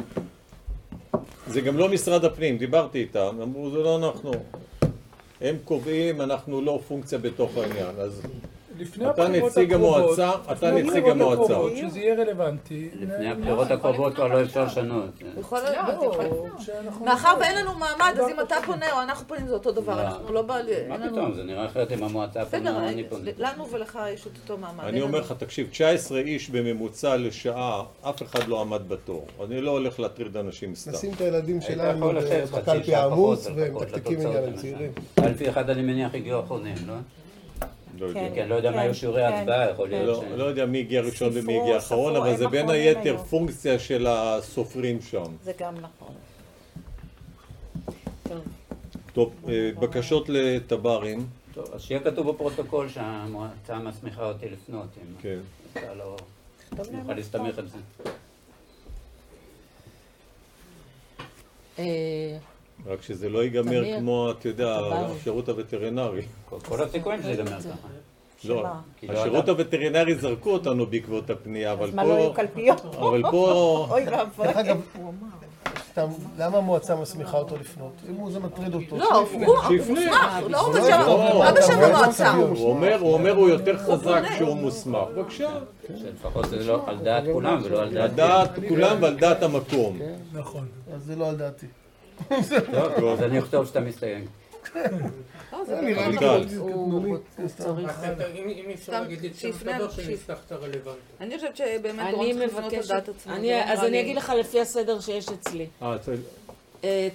זה גם לא משרד הפנים, דיברתי איתם, אמרו, זה לא אנחנו. הם קובעים, אנחנו לא פונקציה בתוך העניין, אז... אתה נציג המועצה, אתה נציג המועצה. שזה יהיה רלוונטי. לפני הבחירות הקרובות כבר לא אפשר לשנות. מאחר ואין לנו מעמד, אז אם אתה פונה או אנחנו פונים זה אותו דבר, אנחנו לא בא... מה פתאום, זה נראה אחרת אם המועצה פונה, אני פונה. לנו ולך יש את אותו מעמד. אני אומר לך, תקשיב, תשע עשרה איש בממוצע לשעה, אף אחד לא עמד בתור. אני לא הולך להטריד אנשים סתם. נשים את הילדים שלנו בקלפי העמוס והם מתקתקים עניין הצעירים. קלפי אחד אני מניח הגיעו אחרונים, לא? כן, לא יודע מה היו שיעורי ההצבעה, יכול להיות ש... לא יודע מי הגיע ראשון ומי הגיע אחרון, אבל זה בין היתר פונקציה של הסופרים שם. זה גם נכון. טוב, בקשות לטברים. טוב, אז שיהיה כתוב בפרוטוקול שהמועצה מסמיכה אותי לפנות, אם אתה לא נוכל להסתמך על זה. רק שזה לא ייגמר כמו, אתה יודע, השירות הווטרינרי. כל הסיכויים שזה ייגמר ככה. לא, השירות הווטרינרי זרקו אותנו בעקבות הפנייה, אבל פה... אז מה לא יהיו קלפיות? אבל פה... אוי ואבוי. דרך אגב, למה המועצה מסמיכה אותו לפנות? אם הוא זה מטריד אותו, לא, הוא מוסמך, הוא לא בשם המועצה. הוא אומר הוא יותר חזק שהוא מוסמך. בבקשה. לפחות זה לא על דעת כולם ולא על דעת... על דעת כולם ועל דעת המקום. נכון. אז זה לא על דעתי. טוב, אז אני אכתוב שאתה מסתייג. זה נראה לי אם אפשר להגיד לי שמסתבר שנפתח את הרלוונטי. אני חושבת שבאמת דורון צריך לפנות על דעת עצמו. אז אני אגיד לך לפי הסדר שיש אצלי. אה,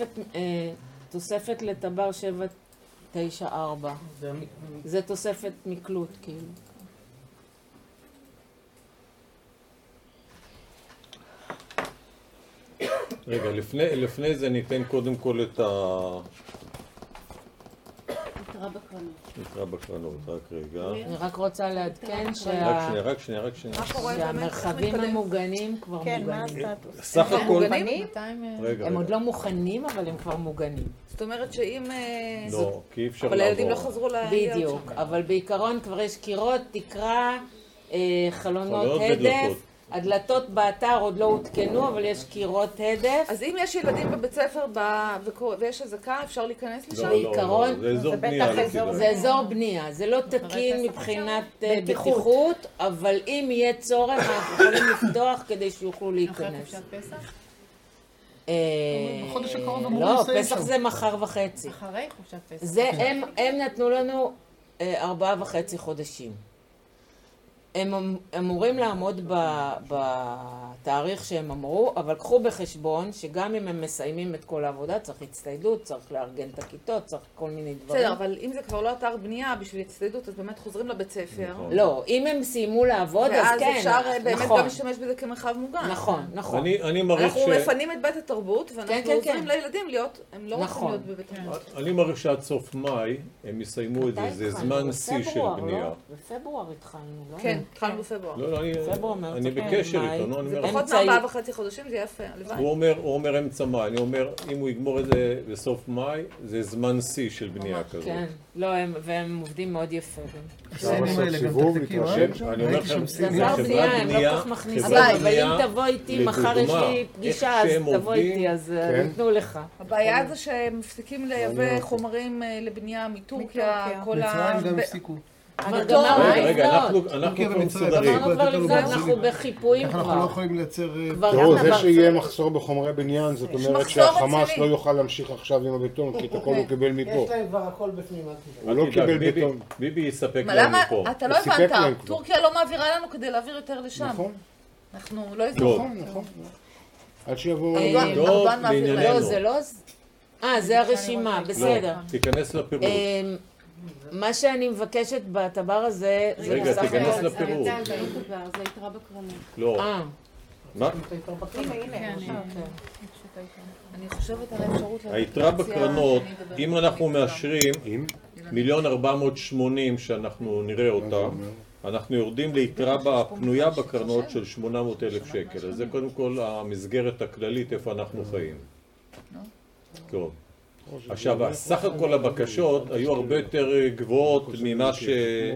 תוספת לטבר שבע תשע ארבע. זה תוספת מקלוט, כאילו. רגע, לפני זה ניתן קודם כל את ה... נקרא בקרנות. נקרא בקרנות, רק רגע. אני רק רוצה לעדכן רק שנייה, רק שנייה, רק שנייה. שהמרחבים המוגנים כבר מוגנים. כן, מה הסטטוס? סך הכל... הם עוד לא מוכנים, אבל הם כבר מוגנים. זאת אומרת שאם... לא, כי אי אפשר לעבור. אבל הילדים לא חזרו להגיע. בדיוק, אבל בעיקרון כבר יש קירות, תקרה, חלונות הדף. הדלתות באתר עוד לא הותקנו, אבל יש קירות הדף. אז אם יש ילדים בבית ספר ויש אזעקה, אפשר להיכנס לשם? בעיקרון, זה אזור בנייה. זה אזור בנייה. זה לא תקין מבחינת בטיחות, אבל אם יהיה צורך, אנחנו יכולים לפתוח כדי שיוכלו להיכנס. בחודש הקרוב אמור לא, לסיים שם. פסח זה מחר וחצי. אחרי חופשת פסח. הם נתנו לנו ארבעה וחצי חודשים. הם אמורים לעמוד בתאריך שהם אמרו, אבל קחו בחשבון שגם אם הם מסיימים את כל העבודה, צריך הצטיידות, צריך לארגן את הכיתות, צריך כל מיני דברים. בסדר, אבל אם זה כבר לא אתר בנייה בשביל הצטיידות, אז באמת חוזרים לבית ספר. לא, אם הם סיימו לעבוד, אז כן. ואז אפשר באמת גם להשתמש בזה כמרחב מוגן. נכון, נכון. אנחנו מפנים את בית התרבות, ואנחנו עוזרים לילדים להיות, הם לא רוצים להיות בבית התרבות. אני מעריך שעד סוף מאי הם יסיימו את זה, זה זמן שיא של בנייה. בפברואר התחלנו, לא? כן, התחלנו בפברואר. לא, לא, אני בקשר איתו. זה פחות מארבעה וחצי חודשים, זה יפה, הלוואי. הוא אומר אמצע מאי, אני אומר, אם הוא יגמור את זה בסוף מאי, זה זמן שיא של בנייה כזאת. כן, לא, והם עובדים מאוד יפה. אני אומר לכם, זה עזר בנייה, הם לא כך מכניסים, אבל אם תבוא איתי, מחר יש לי פגישה, אז תבוא איתי, אז ניתנו לך. הבעיה זה שהם מפסיקים לייבא חומרים לבנייה מטורקיה, כל ה... מצרים גם הפסיקו. רגע, רגע, אנחנו כבר מסודרים. אנחנו בחיפויים כבר. אנחנו לא יכולים לייצר... תראו, זה שיהיה מחסור בחומרי בניין, זאת אומרת שהחמאס לא יוכל להמשיך עכשיו עם הבטון, כי את הכל הוא קיבל מפה. יש להם כבר הכל בפנים. הוא לא קיבל בטון. ביבי יספק להם מפה. אתה לא הבנת, טורקיה לא מעבירה לנו כדי להעביר יותר לשם. נכון. אנחנו לא הזדמנו. נכון, נכון. עד שיבואו... טוב, לענייננו. לא, זה לא... אה, זה הרשימה, בסדר. לא, תיכנס לפירוט. מה שאני מבקשת בטבר הזה... רגע, תיכנס לפירוט. זה יתרה בקרנות. לא. אה. מה? הנה, הנה. אני חושבת על האפשרות... היתרה בקרנות, אם אנחנו מאשרים מיליון ארבע מאות שמונים שאנחנו נראה אותה, אנחנו יורדים ליתרה הפנויה בקרנות של שמונה מאות אלף שקל. אז זה קודם כל המסגרת הכללית איפה אנחנו חיים. טוב. עכשיו, סך הכל הבקשות היו הרבה יותר גבוהות ממה ש...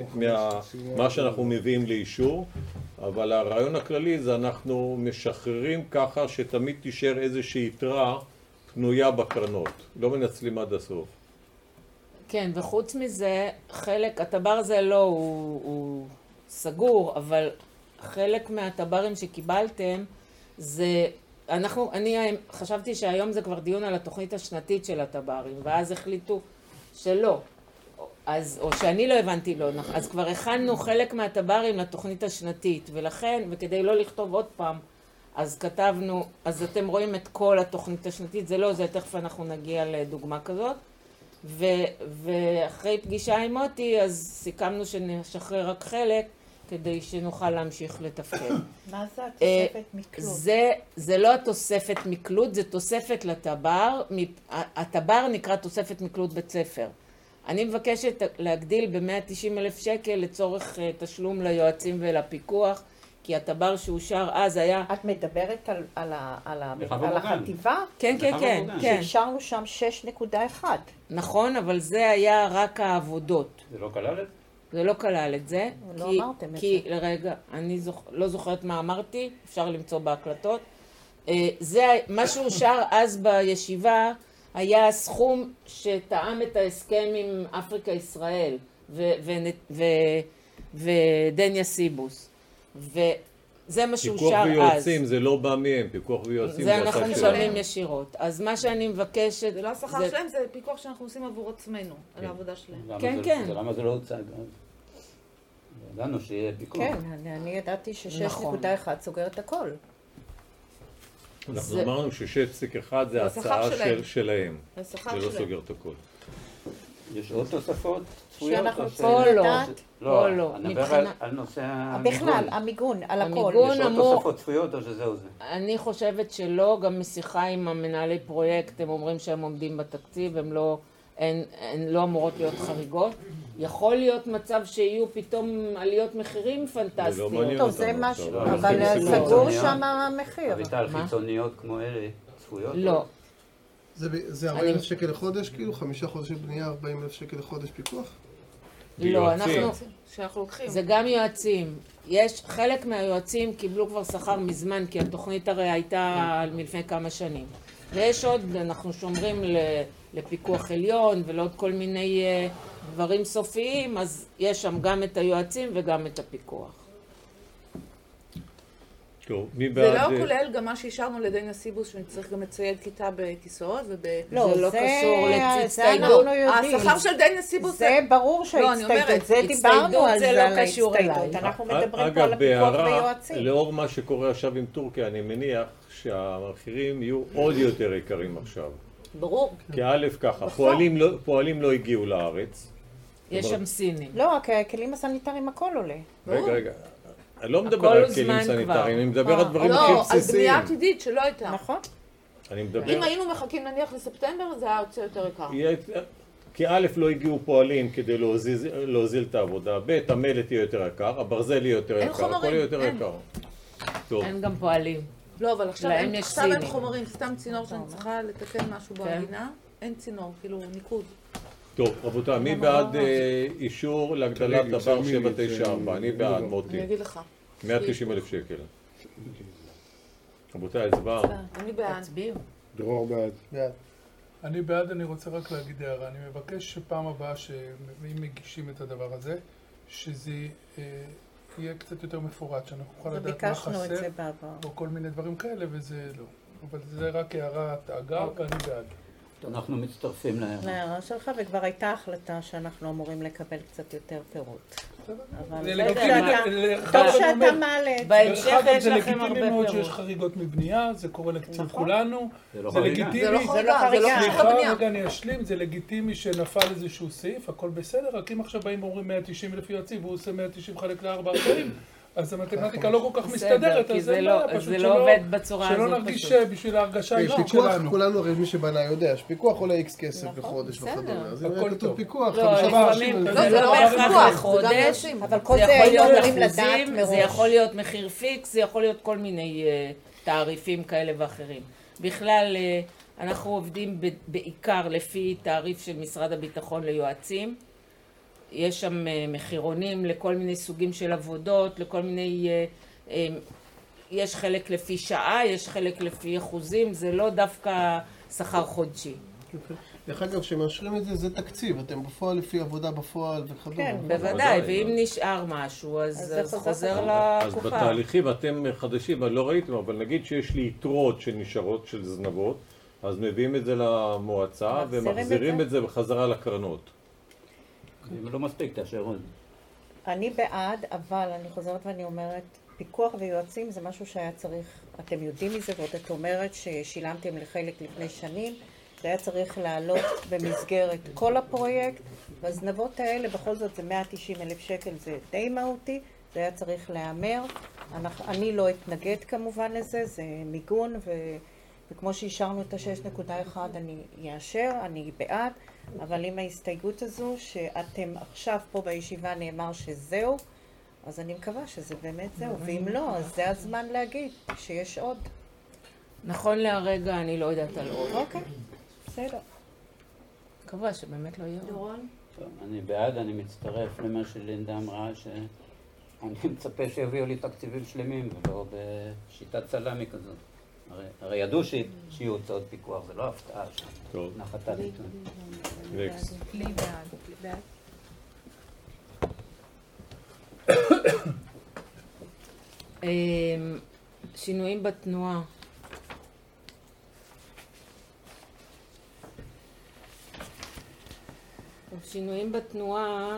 מה שאנחנו מביאים לאישור, אבל הרעיון הכללי זה אנחנו משחררים ככה שתמיד תישאר איזושהי יתרה פנויה בקרנות, לא מנצלים עד הסוף. כן, וחוץ מזה, חלק, הטבר הזה לא, הוא, הוא סגור, אבל חלק מהטברים שקיבלתם זה, אנחנו, אני חשבתי שהיום זה כבר דיון על התוכנית השנתית של הטברים, ואז החליטו שלא, אז, או שאני לא הבנתי לא, אז כבר הכנו חלק מהטברים לתוכנית השנתית, ולכן, וכדי לא לכתוב עוד פעם, אז כתבנו, אז אתם רואים את כל התוכנית השנתית, זה לא, זה תכף אנחנו נגיע לדוגמה כזאת, ו, ואחרי פגישה עם מוטי, אז סיכמנו שנשחרר רק חלק, כדי שנוכל להמשיך לתפקד. מה זה התוספת מקלוט? זה, זה לא התוספת מקלוט, זה תוספת לטבר, הטבר נקרא תוספת מקלוט בית ספר. אני מבקשת להגדיל ב-מאה ותשעים אלף שקל לצורך תשלום ליועצים ולפיקוח, כי הטבר שאושר אז היה... את מדברת על, על, על, על החטיבה? כן, כן, כן, כן. שאישרנו שם שש נקודה אחת. נכון, אבל זה היה רק העבודות. זה לא כלל את זה? זה לא כלל את זה. לא כי, אמרתם את כי, זה. כי, רגע, אני זוכ... לא זוכרת מה אמרתי, אפשר למצוא בהקלטות. זה, מה שאושר אז בישיבה היה הסכום שטעם את ההסכם עם אפריקה ישראל ו... ו... ו... ודניה סיבוס. וזה מה שאושר אז. פיקוח ויועצים זה לא בא מהם, פיקוח ויועצים זה אנחנו משלמים ישירות. אז מה שאני מבקשת... זה לא השכר שלהם, זה פיקוח שאנחנו עושים עבור עצמנו, על העבודה שלהם. כן, כן. למה זה לא הוצג? ידענו שיהיה פיקוח. כן, אני ידעתי ש-שש נקודה אחת סוגר את הכל. אנחנו אמרנו ש-שש נקודה אחת זה הצעה שלהם. זה לא סוגר את הכל. יש עוד תוספות? שאנחנו פה לא, לא, לא. אני מדבר על נושא המיגון. בכלל, המיגון, על הכל. המיגון יש עוד אמור... תוספות צפויות או שזהו זה? אני חושבת שלא, גם משיחה עם המנהלי פרויקט, הם אומרים שהם עומדים בתקציב, הם לא, הן, הן לא אמורות להיות חריגות. יכול להיות מצב שיהיו פתאום עליות מחירים פנטסטיות. טוב, זה משהו, אבל סגור שם המחיר. אביטל, חיצוניות כמו אלה צפויות? לא. זה ארבעים אלף שקל לחודש, כאילו? חמישה חודשים בנייה, ארבעים אלף שקל לחודש פיקוח? לא, אנחנו... שאנחנו לוקחים. זה גם יועצים. יש, חלק מהיועצים קיבלו כבר שכר מזמן, כי התוכנית הרי הייתה מלפני כמה שנים. ויש עוד, אנחנו שומרים לפיקוח עליון ולעוד כל מיני דברים סופיים, אז יש שם גם את היועצים וגם את הפיקוח. טוב, מי זה בעד... לא כולל גם מה שאישרנו לדניה סיבוס, שנצטרך גם לצייד כיתה בכיסאות וב... לא, זה לא קשור להצטיידות. השכר של דניה סיבוס... זה ברור שההצטיידות, זה דיברנו על זה, על ההצטיידות. אנחנו מדברים פה על הפיקוח ויועצים. לאור מה שקורה עכשיו עם טורקיה, אני מניח שהמחירים יהיו עוד יותר יקרים עכשיו. ברור. כי א' ככה, פועלים לא הגיעו לארץ. יש שם סינים. לא, הכלים הסניטריים הכל עולה. רגע, רגע. אני לא מדבר על כלים סניטריים, אני מדבר על דברים הכי בסיסיים. לא, על בנייה עתידית שלא הייתה. נכון. אני מדבר... אם היינו מחכים נניח לספטמבר, זה היה יוצא יותר יקר. כי א' לא הגיעו פועלים כדי להוזיל את העבודה, ב' המלט יהיה יותר יקר, הברזל יהיה יותר יקר, הכל יהיה יותר יקר. אין גם פועלים. לא, אבל עכשיו אין חומרים, סתם צינור שאני צריכה לתקן משהו במדינה, אין צינור, כאילו ניקוד. טוב, רבותיי, מי בעד אישור להגדלת דבר שבע תשע ארבע? אני בעד, מוטי. אני אגיד לך. מאה ותשעים אלף שקל. רבותיי, הצבעה. אני בעד. תצביעו. דרור בעד. בעד. אני בעד, אני רוצה רק להגיד הערה. אני מבקש שפעם הבאה שאם מגישים את הדבר הזה, שזה יהיה קצת יותר מפורט, שאנחנו נוכל לדעת מה חסר, או כל מיני דברים כאלה, וזה לא. אבל זה רק הערת אגב, ואני בעד. אנחנו מצטרפים להערה. להערה שלך, וכבר הייתה החלטה שאנחנו אמורים לקבל קצת יותר פירוט. זה לגיטימי, טוב שאתה מעלה. בהמשך יש זה לכם הרבה לגיטימי מאוד פירוט. שיש חריגות מבנייה, זה קורה לקצת כולנו. זה לגיטימי. זה לא חריגה, זה לא קשור סליחה, לבנייה. רגע אני אשלים, זה לגיטימי שנפל איזשהו סעיף, הכל בסדר, רק אם עכשיו באים ואומרים מאה תשעים אלף יועצים והוא עושה מאה תשעים חלק לארבע ארבעים, אז המתמטיקה לא כל כך מסתדרת, אז זה לא עובד בצורה הזאת. שלא נרגיש בשביל ההרגשה האישית שלנו. כולנו, הרי מי שבנה יודע, שפיקוח עולה איקס כסף בחודש וכדומה. אז אם היה כתוב פיקוח, לא, לפעמים זה לא בהכרח לחודש, אבל כל זה זה יכול היינו להיות אמורים לדעת אחוזים, מראש. זה יכול להיות מחיר פיקס, זה יכול להיות כל מיני תעריפים כאלה ואחרים. בכלל, אנחנו עובדים בעיקר לפי תעריף של משרד הביטחון ליועצים. יש שם מחירונים לכל מיני סוגים של עבודות, לכל מיני, יש חלק לפי שעה, יש חלק לפי אחוזים, זה לא דווקא שכר חודשי. דרך אגב, כשמאשרים את זה, זה תקציב, אתם בפועל לפי עבודה בפועל וכדומה. כן, בוודאי, ואם נשאר משהו, אז חוזר לקופה. אז בתהליכים אתם חדשים, לא ראיתם, אבל נגיד שיש לי יתרות שנשארות של זנבות, אז מביאים את זה למועצה ומחזירים את זה בחזרה לקרנות. אם לא מספיק, תאשר עוד. אני בעד, אבל אני חוזרת ואני אומרת, פיקוח ויועצים זה משהו שהיה צריך, אתם יודעים מזה, ועוד את אומרת ששילמתם לחלק לפני שנים, זה היה צריך לעלות במסגרת כל הפרויקט, והזנבות האלה, בכל זאת זה מאה ותשעים אלף שקל, זה די מהותי, זה היה צריך להיאמר. אני לא אתנגד כמובן לזה, זה מיגון, ו... וכמו שאישרנו את ה-שש נקודה אחת אני אאשר, אני בעד, אבל עם ההסתייגות הזו שאתם עכשיו פה בישיבה נאמר שזהו, אז אני מקווה שזה באמת זהו, ואם לא, אז זה הזמן להגיד שיש עוד. נכון להרגע אני לא יודעת על עוד. אוקיי, בסדר. מקווה שבאמת לא יהיה עוד. דורון? אני בעד, אני מצטרף למה שלינדה אמרה, שאני מצפה שיביאו לי תקציבים שלמים ולא בשיטת סלמי כזאת. הרי, הרי ידעו ש... שיהיו הוצאות פיקוח, זה לא הפתעה שנחתה ביטון. נקסט. לי בעד, לי בעד. שינויים בתנועה. שינויים בתנועה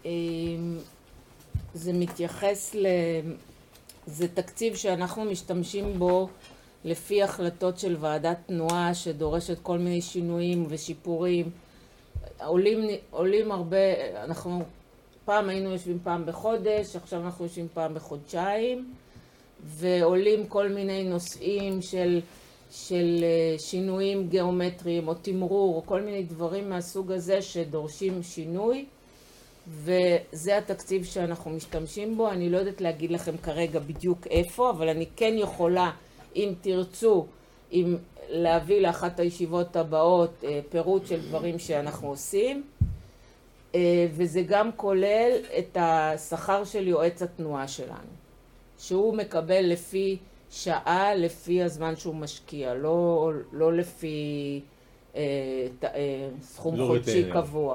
זה מתייחס ל... זה תקציב שאנחנו משתמשים בו לפי החלטות של ועדת תנועה שדורשת כל מיני שינויים ושיפורים. עולים, עולים הרבה, אנחנו פעם היינו יושבים פעם בחודש, עכשיו אנחנו יושבים פעם בחודשיים, ועולים כל מיני נושאים של, של שינויים גיאומטריים או תמרור או כל מיני דברים מהסוג הזה שדורשים שינוי. וזה התקציב שאנחנו משתמשים בו. אני לא יודעת להגיד לכם כרגע בדיוק איפה, אבל אני כן יכולה, אם תרצו, אם להביא לאחת הישיבות הבאות פירוט של דברים שאנחנו עושים, וזה גם כולל את השכר של יועץ התנועה שלנו, שהוא מקבל לפי שעה, לפי הזמן שהוא משקיע, לא, לא לפי אה, אה, סכום לא חודשי ריטיינר. קבוע.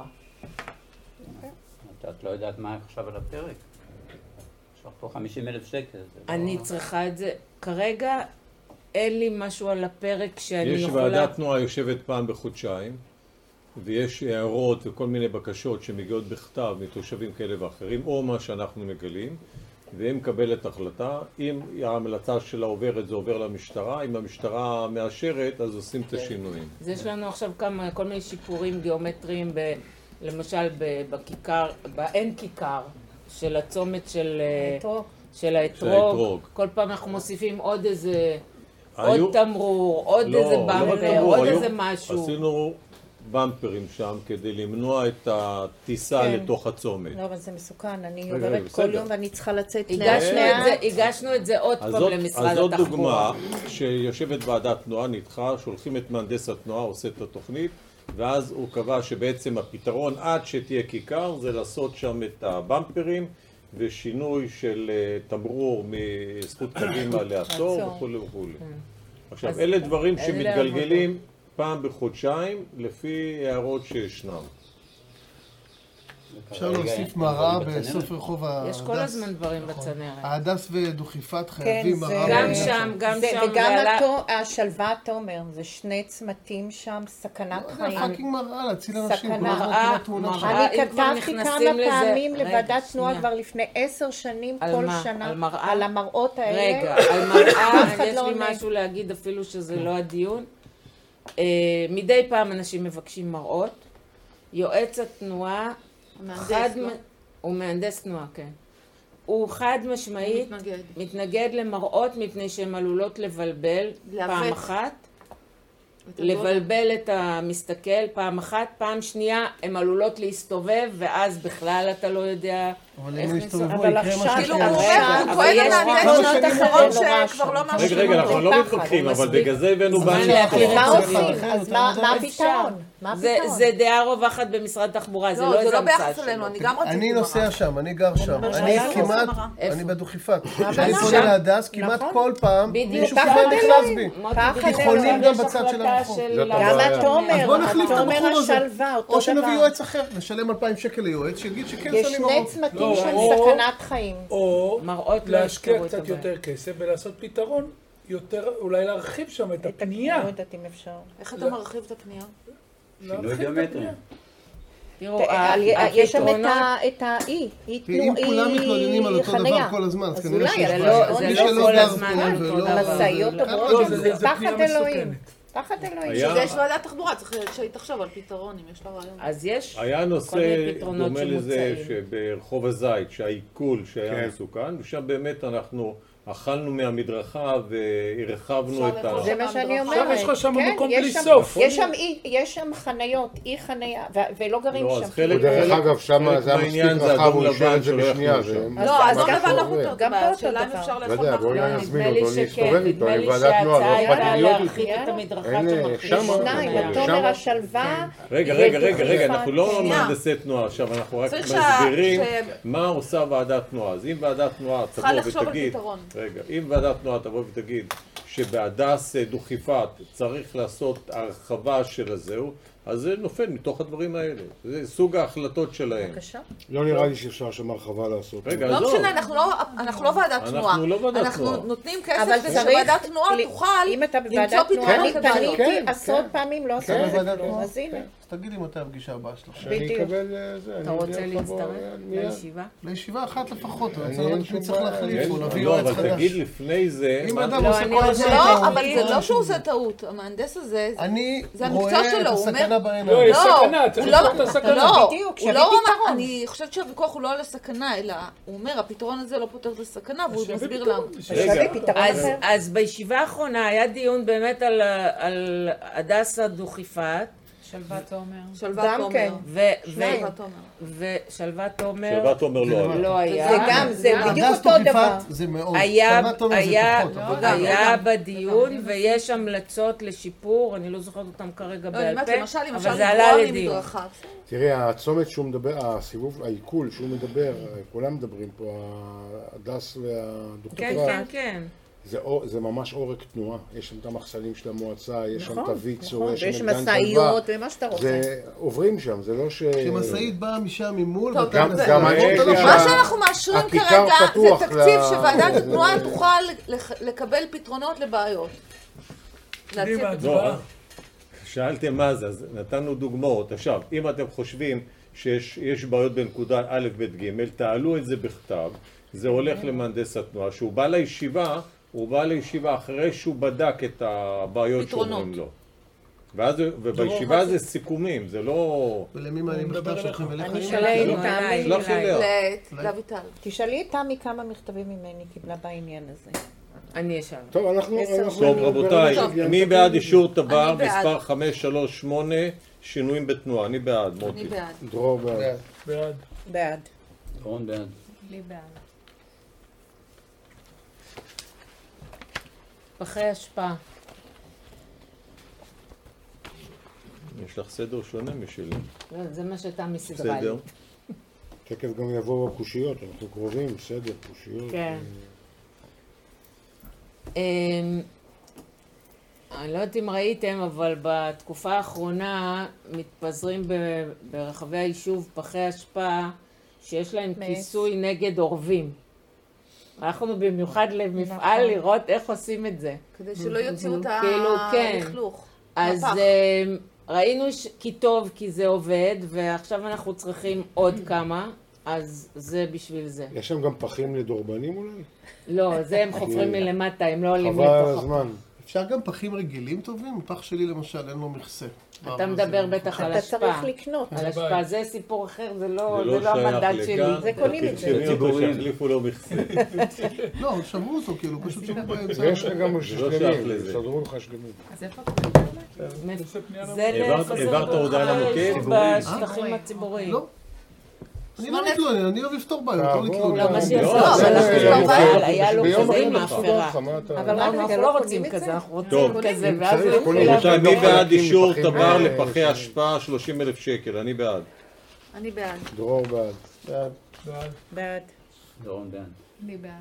את לא יודעת מה עכשיו על הפרק. יש לך פה חמישים אלף שקל. אני צריכה את זה. כרגע אין לי משהו על הפרק שאני יש יכולה... ועדת תנועה יושבת פעם בחודשיים, ויש הערות וכל מיני בקשות שמגיעות בכתב מתושבים כאלה ואחרים, או מה שאנחנו מגלים, והיא מקבלת החלטה. אם ההמלצה שלה עוברת, זה עובר למשטרה. אם המשטרה מאשרת, אז עושים את השינויים. אז יש לנו עכשיו כמה, כל מיני שיפורים גיאומטריים, ב, למשל ב, בכיכר, באין כיכר של הצומת של, האתרוג. של האתרוג. האתרוג. כל פעם אנחנו מוסיפים עוד איזה, היו- עוד תמרור, עוד לא, איזה לא רק במפר, תמרור, עוד היו- איזה משהו. עשינו במפרים שם כדי למנוע את הטיסה כן. לתוך הצומת. לא, אבל זה מסוכן, אני רגע, עוברת בסדר. כל יום ואני צריכה לצאת הגשנו לאט את זה, לאט. הגשנו את זה עוד אז פעם זאת, למשרד אז זאת התחבורה. דוגמה שיושבת ועדת תנועה, נדחה, שולחים את מהנדס התנועה, עושה את התוכנית, ואז הוא קבע שבעצם הפתרון עד שתהיה כיכר זה לעשות שם את הבמפרים ושינוי של אה, תמרור מזכות קדימה לעצור לעצור. וכו' וכו'. עכשיו, אז אלה דברים אלה שמתגלגלים פעם בחודשיים לפי הערות שישנם. אפשר להוסיף מראה בסוף רחוב ההדס. יש כל הזמן דברים בצנרת. ההדס ודוכיפת חייבים מראה. גם שם, גם שם. וגם השלווה תומר, זה שני צמתים שם, סכנת חיים. פאקינג מראה, להציל אנשים. סכנה. אני כתבתי כמה פעמים לוועדת תנועה כבר לפני עשר שנים, כל שנה, על המראות האלה. רגע, על מראה, יש לי משהו להגיד אפילו שזה לא הדיון. מדי פעם אנשים מבקשים מראות. יועץ התנועה, הוא מהנדס תנועה, כן. הוא חד משמעית מתנגד למראות מפני שהן עלולות לבלבל פעם אחת. לבלבל את המסתכל פעם אחת, פעם שנייה הן עלולות להסתובב ואז בכלל אתה לא יודע איך נסתובב. אבל עכשיו כאילו הוא טוען על מהנדס אחרות שכבר לא משהו. רגע, רגע, אנחנו לא מתווכחים, אבל בגלל זה הבאנו בעיה. מה עושים? אז מה הפתרון? זה דעה רווחת במשרד התחבורה, זה לא איזה המצאה שלו. אני נוסע שם, אני גר שם, אני כמעט, אני בדוכיפת. כשאני פונה להדס, כמעט כל פעם מישהו כבר נכנס בי. תיכונים גם בצד של הרחוב. גם התומר, אז בוא נחליף את הבחור הזה. השלווה, אותו או שנביא דבר. יועץ אחר, נשלם אלפיים שקל ליועץ, שיגיד שכן יש שמים שני מראות. צמתים של סכנת חיים. או מראות לא להשקיע יפתרו את קצת הבעיה. יותר כסף ולעשות פתרון יותר, אולי להרחיב שם את הפנייה. לא יודעת אם אפשר. איך אתה מרחיב את הפנייה? שינוי גיאומטרי. תראו, יש שם את האי, אי אם כולם מתלוננים על אותו דבר כל הזמן, אז כנראה שיש זה בעיה. לא- זה מי לא שלא כל גר הזמן פה על אותו ולא- דבר. משאיות לא, עוברות, זה- זה פחד פנייה אלוהים. מסוכנת. פחד אלוהים. היה- שזה יש ועדת תחבורה, צריך שהיא תחשוב על פתרון, אם יש לה רעיון. אז יש היה כל נושא מיני פתרונות דומה לזה שמוצעים. שברחוב הזית, שהעיכול שהיה כן. מסוכן, ושם באמת אנחנו אכלנו מהמדרכה והרחבנו את ה... זה מה שאני אומרת. עכשיו יש לך שם כן, מקום יש בלי שם- סוף. יש שם אי- יש שם חניות, אי חניה, ו- ולא גרים לא, שם. אז חלק- ודרך חלק- אגב, שם חלק זה היה מספיק מהעניין זה רחב, אדום הוא אישר לבן את זה שלא בשנייה. יכלו זה- שם. אז לא, אז גם גם פה לבן זה- אנחנו גם פה אותו אותו השאלה אם דבר. אפשר לא לאכול יודע, בואי מאחורי. נזמין נדמה לי אותו, שכן, נסתובב איתו, נדמה עם לי ועדת נוער, לא שההצעה אכפת לי הייתה להיות להרחיק איתו. את המדרכה אין, שמרחיק שמה- את שניים, החניה. התומר שם- השלווה. רגע, רגע, רגע, רגע, ודוכיפת. אנחנו לא שנייה. מהנדסי תנועה עכשיו, אנחנו רק צריך שה- מסבירים ש- מה עושה ועדת תנועה. אז אם ועדת תנועה צריכה תבוא לחשוב על ותגיד, פתרון. רגע, אם ועדת תנועה תבוא ותגיד שבהדס דוכיפת צריך לעשות הרחבה של הזהו, אז זה נופל מתוך הדברים האלה. זה סוג ההחלטות שלהם. בבקשה. לא נראה לי שאפשר שם הרחבה לעשות. רגע, לא עזוב. משנה, אנחנו לא- אנחנו לא ועדת אנחנו תנועה. לא ועדת אנחנו תנועה. נותנים אבל כסף צריך- שוועדת תנועה לי- תוכל אם אתה למצוא בוועדת תנועה, אני פתרונות לבעיות. פניתי כן, עשרות כן. פעמים, לא עשו כן, את זה בוועדת כלום. תנועה. אז הנה. אז תגידי מתי הפגישה הבאה שלך. שאני בדיוק. אקבל אה, זה, אתה אני רוצה אגיע לך בו, להצטרף מיד. לישיבה? לישיבה אחת לפחות, אני רוצה אין לדעת שום מי צריך בעיה. להחליף או להביא לא, יועץ אבל חדש. תגיד לפני זה... אם מה- אדם לא, עושה אני כל רוצה- הזמן לא, טעות, אבל זה אני- לא שהוא עושה טעות. המהנדס הזה, אני זה המקצוע רואה שלו, את הוא אומר- הסכנה לא, בעיניים. יש סכנה, צריך הוא לא- לפתור את הסכנה. לא, בדיוק, הוא שיביא לא אומר, פתרון. אני חושבת שהוויכוח הוא לא על הסכנה, אלא הוא אומר, הפתרון הזה לא פותר את הסכנה, והוא שיביא מסביר פתרון. לנו. שווה רגע, פתרון אז, אחר. אז בישיבה האחרונה היה דיון באמת על, על הדסה דוכיפת, שלווה תומר. שלווה גם תומר. כן. ו, ו, שלווה תומר. ושלווה תומר שלוות אומר לא. לא היה. זה גם, זה בדיוק הדס אותו דוכיפת דבר. זה מאוד. היה, שלוות תומר זה היה, פחות, אבל- גם, היה גם. בדיון ויש המלצות לשיפור, אני לא זוכרת אותם כרגע לא, אני בעל אומרת, פה, למשל, למשל, אבל זה עלה לברוח לדיון. ממדרכה. תראי, הצומת שהוא מדבר, הסיבוב, העיכול שהוא מדבר, כולם מדברים פה, הדס והדוכיפת. כן, כן, כן. זה, אור- זה ממש עורק תנועה, יש שם את המחסנים של המועצה, יש שם את הוויצו, נכון, יש ויש שם את גן משאיות שלווה. ומה שאתה רוצה. זה עוברים שם, זה לא ש... כשמשאית באה משם ממול, טוב, ואתה גם- מנסה גם לעבור רגע. אותה מה מה לשם. שאנחנו מאשרים הכיכר כרגע זה פתוח תקציב ל- שוועדת זה- התנועה זה- תוכל לח- לקבל פתרונות לבעיות. להציע קדימה, פתרונות. הצבעה. שאלתם מה זה, אז נתנו דוגמאות. עכשיו, אם אתם חושבים שיש יש בעיות בנקודה א', ב', ג', תעלו את זה בכתב, זה הולך למהנדס התנועה. שהוא בא לישיבה, הוא בא לישיבה אחרי שהוא בדק את הבעיות פתרונות. שאומרים לו. ואז, ובישיבה זה סיכומים, זה לא... ולמי מעלים מכתב שלכם אליך? אני אם- שלם, לא, תאמין לי. שלח אליה. ל- לאביטל. תשאלי את תמי כמה מכתבים ממני קיבלה בעניין הזה. אני אשאל. טוב, אנחנו... עשר אנחנו טוב, נדבר רבותיי, על זה. מי בעד אישור תב"ר אני בעד. מספר חמש שלוש שמונה, שינויים בתנועה? אני בעד, אני מוטי. בעד. דרור בעד. בעד. בעד. דורון בעד. לי בעד. פחי השפעה. יש לך סדר שונה משלי. זה מה שתמי סידרה לי. בסדר. תכף גם יבואו הקושיות, אנחנו קרובים, בסדר, קושיות. כן. אמ, אני לא יודעת אם ראיתם, אבל בתקופה האחרונה מתפזרים ברחבי היישוב פחי אשפה שיש להם כיסוי נגד עורבים. אנחנו במיוחד למפעל לראות איך עושים את זה. כדי שלא יוציאו את הלכלוך. אז ראינו כי טוב, כי זה עובד, ועכשיו אנחנו צריכים עוד כמה, אז זה בשביל זה. יש שם גם פחים לדורבנים אולי? לא, זה הם חופרים מלמטה, הם לא עולים לתוך. חבל הזמן. אפשר גם פחים רגילים טובים? פח שלי למשל, אין לו מכסה. אתה מדבר בטח על השפעה. אתה צריך לקנות. על השפעה, זה סיפור אחר, זה לא המנדט שלי. זה קונים את זה. ציבוריים. שיחליפו לו מכסה. לא, שברו אותו, כאילו, פשוט שברו באמצע. יש גם שלמים, סדרו לך שלמים. אז איפה? זה העברת הודעה למוקד? בשטחים הציבוריים. לא. אני לא מתלונן, אני אוהב לפתור בעיות, לא להתלונן. לא, מה שיעשה, שלחתי לו, היה לו כזה עם האפרה. אבל אנחנו לא רוצים כזה, אנחנו רוצים כזה, ואז רבותיי, מי בעד אישור תב"ר לפחי אשפה שלושים אלף שקל? אני בעד. אני בעד. דרור בעד. בעד. בעד. דורון בעד. אני בעד.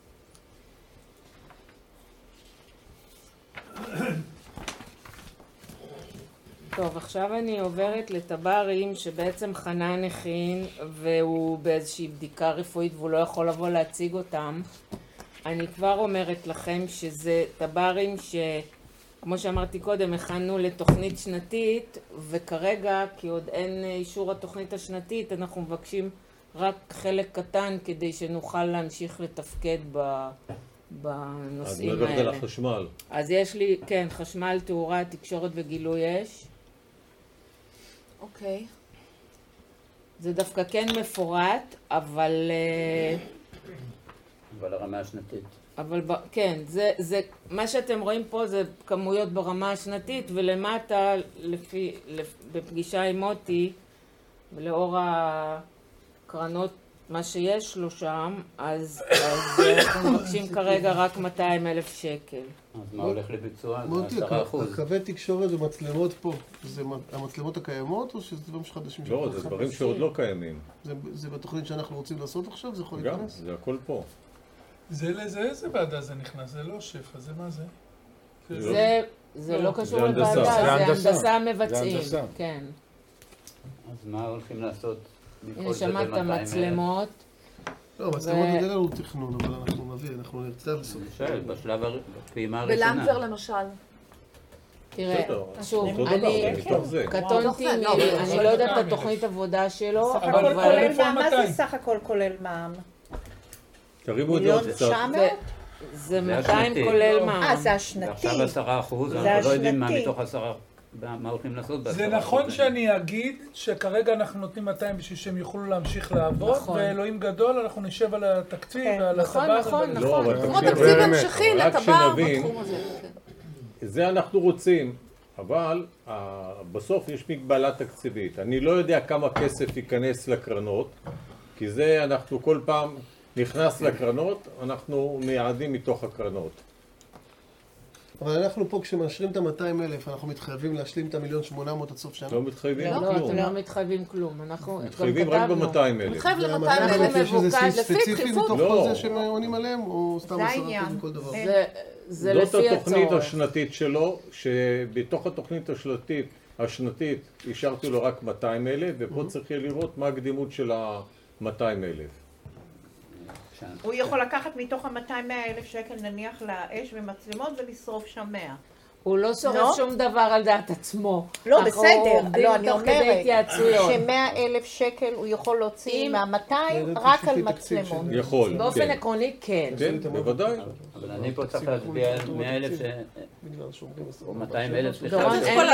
טוב, עכשיו אני עוברת לטברים שבעצם חנן הכין והוא באיזושהי בדיקה רפואית והוא לא יכול לבוא להציג אותם. אני כבר אומרת לכם שזה טברים שכמו שאמרתי קודם הכנו לתוכנית שנתית, וכרגע כי עוד אין אישור התוכנית השנתית אנחנו מבקשים רק חלק קטן כדי שנוכל להמשיך לתפקד ב... בנושאים האלה. אז מדברת על החשמל. אז יש לי, כן, חשמל, תאורה, תקשורת וגילוי אש. אוקיי. זה דווקא כן מפורט, אבל... אבל הרמה השנתית. אבל כן, זה, זה, מה שאתם רואים פה זה כמויות ברמה השנתית, ולמטה, לפי, לפ, בפגישה עם מוטי, ולאור הקרנות, מה שיש לו שם, אז, אז אנחנו מבקשים כרגע רק מאתיים אלף שקל. אז מה הולך לביצוע? מוטי, עשרה אחוז. הקווי תקשורת ומצלמות פה, זה המצלמות הקיימות או שזה דברים חדשים? לא, זה דברים שעוד לא קיימים. זה בתוכנית שאנחנו רוצים לעשות עכשיו? זה יכול גם, להיכנס? זה הכל פה. זה לזה, איזה ועדה זה נכנס? זה לא שפע, זה מה זה? זה, זה לא קשור לוועדה, זה הנדסה מבצעים. כן. אז מה הולכים לעשות? הנה שמעת מצלמות. לא, מצלמות אין לנו תכנון, אבל אנחנו נביא, אנחנו נרצה לעשות. בשלב הפעימה הראשונה. בלנצר למשל. תראה, שוב, אני קטונתי, אני לא יודעת את התוכנית עבודה שלו, סך הכל כולל מע"מ, מה זה סך הכל כולל מע"מ? תרימו את זה עוד קצת. זה מאתיים כולל מע"מ. אה, זה השנתי. עכשיו עשרה אחוז, אנחנו לא יודעים מה מתוך עשרה, מה הולכים לעשות בעשרה אחוז. זה נכון שאני אגיד שכרגע אנחנו נותנים מאתיים בשביל שהם יוכלו להמשיך לעבוד, ואלוהים גדול, אנחנו נשב על התקציב ועל הטב"ר. נכון, נכון, נכון. כמו תקציב המשכי לטב"ר בתחום הזה. זה אנחנו רוצים, אבל בסוף יש מגבלה תקציבית. אני לא יודע כמה כסף ייכנס לקרנות, כי זה אנחנו כל פעם נכנס לקרנות, אנחנו מייעדים מתוך הקרנות. אבל אנחנו פה כשמאשרים את ה-מאתיים אלף, אנחנו מתחייבים להשלים את המיליון שמונה מאות עד סוף שנה? לא מתחייבים כלום. לא, אתם לא מתחייבים כלום. אנחנו מתחייבים רק ב-מאתיים אלף. מתחייב ל-מאתיים אלף מבוקש, לפי ספציפי מתוך כל זה שהם עונים עליהם, או סתם עשרה אחוז מכל דבר? זה לפי הצורך. זאת התוכנית השנתית שלו, שבתוך התוכנית השנתית, השנתית השארתי לו רק מאתיים אלף, ופה צריך לראות מה הקדימות של ה-מאתיים אלף. הוא יכול לקחת מתוך ה-מאתיים מאה אלף שקל נניח לאש ומצלמות ולשרוף שם מאה. הוא לא שורף שום דבר על דעת עצמו. לא, בסדר. לא, אני אומרת שמאה אלף שקל הוא יכול להוציא מה-מאתיים רק על מצלמות. יכול, באופן עקרוני כן. כן, בוודאי. אבל אני פה צריך להצביע על מאה אלף ש... או מאתיים אלף סליחה. דורון,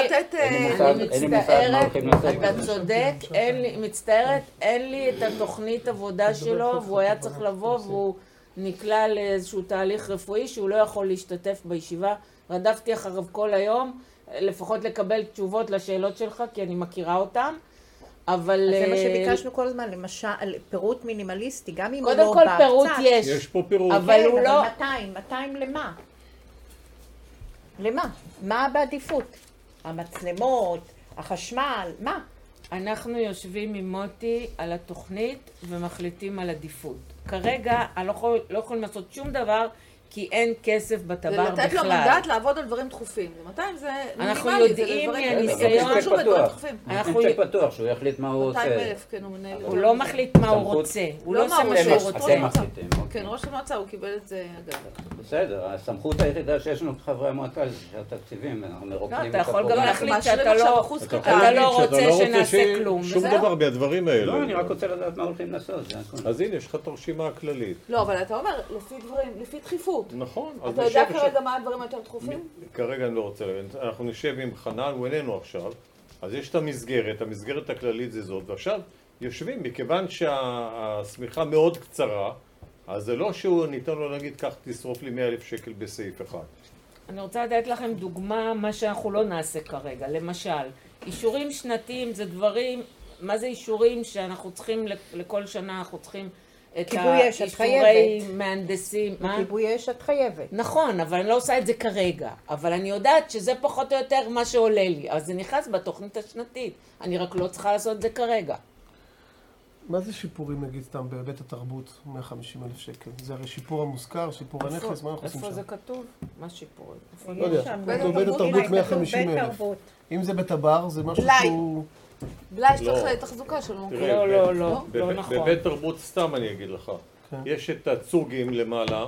אני מצטערת, אתה צודק, מצטערת, אין לי את התוכנית עבודה שלו, והוא היה צריך לבוא והוא נקלע לאיזשהו תהליך רפואי שהוא לא יכול להשתתף בישיבה. רדפתי אחריו כל היום, לפחות לקבל תשובות לשאלות שלך, כי אני מכירה אותן, אבל... זה מה שביקשנו כל הזמן, למשל, פירוט מינימליסטי, גם אם הוא לא קודם כל פירוט יש. יש פה פירוט. אבל הוא לא... מאתיים, מאתיים למה? למה? מה בעדיפות? המצלמות, החשמל, מה? אנחנו יושבים עם מוטי על התוכנית ומחליטים על עדיפות. כרגע, אני לא יכולים לעשות שום דבר כי אין כסף בטבר בכלל. ולתת לו מנדט לעבוד על דברים דחופים. מאתיים זה מינימלי. אנחנו יודעים מהניסיון. אנחנו צ'ק פתוח, שהוא יחליט מה הוא עושה. מאתיים אלף, כן, הוא מנהל. הוא לא מחליט מה הוא רוצה. הוא לא עושה מה שהוא רוצה. כן, ראש המועצה, הוא קיבל את זה אגב. בסדר, הסמכות היחידה שיש לנו כחברי המועצה זה שהתקציבים, אנחנו מרוקנים את אתה יכול הפרוגרמה. גם להחליט שאתה לא רוצה שנעשה כלום. שום דבר מהדברים האלה. לא, אני רק רוצה לדעת מה הולכים לעשות. אז הנה, יש לך את הרשימה הכללית. לא, אבל אתה אומר, לפי דברים, לפי דחיפות. נכון. אתה יודע כרגע מה הדברים היותר דחופים? כרגע אני לא רוצה, אנחנו נשב עם חנן, הוא איננו עכשיו, אז יש את המסגרת, המסגרת הכללית זה זאת, ועכשיו יושבים, מכיוון שהסמיכה מאוד קצרה, אז זה לא שהוא ניתן לו להגיד, כך תשרוף לי מאה אלף שקל בסעיף אחד. אני רוצה לתת לכם דוגמה, מה שאנחנו לא נעשה כרגע. למשל, אישורים שנתיים זה דברים, מה זה אישורים שאנחנו צריכים, לכל שנה אנחנו צריכים את האישורי מהנדסים. בכיבוי אש את חייבת. נכון, אבל אני לא עושה את זה כרגע. אבל אני יודעת שזה פחות או יותר מה שעולה לי. אז זה נכנס בתוכנית השנתית. אני רק לא צריכה לעשות את זה כרגע. מה זה שיפורים, נגיד, סתם בהיבט התרבות, מאה וחמישים אלף שקל? זה הרי שיפור המושכר, שיפור הנכס, מה אנחנו עושים שם? איפה זה כתוב? מה שיפורים? לא יודע, בהיבט התרבות מאה וחמישים אלף. אם זה בטבר, זה משהו שהוא... בלי יש צריך לתחזוקה שלנו. לא, לא, לא, לא נכון. בבית תרבות סתם אני אגיד לך. יש את הצוגים למעלה,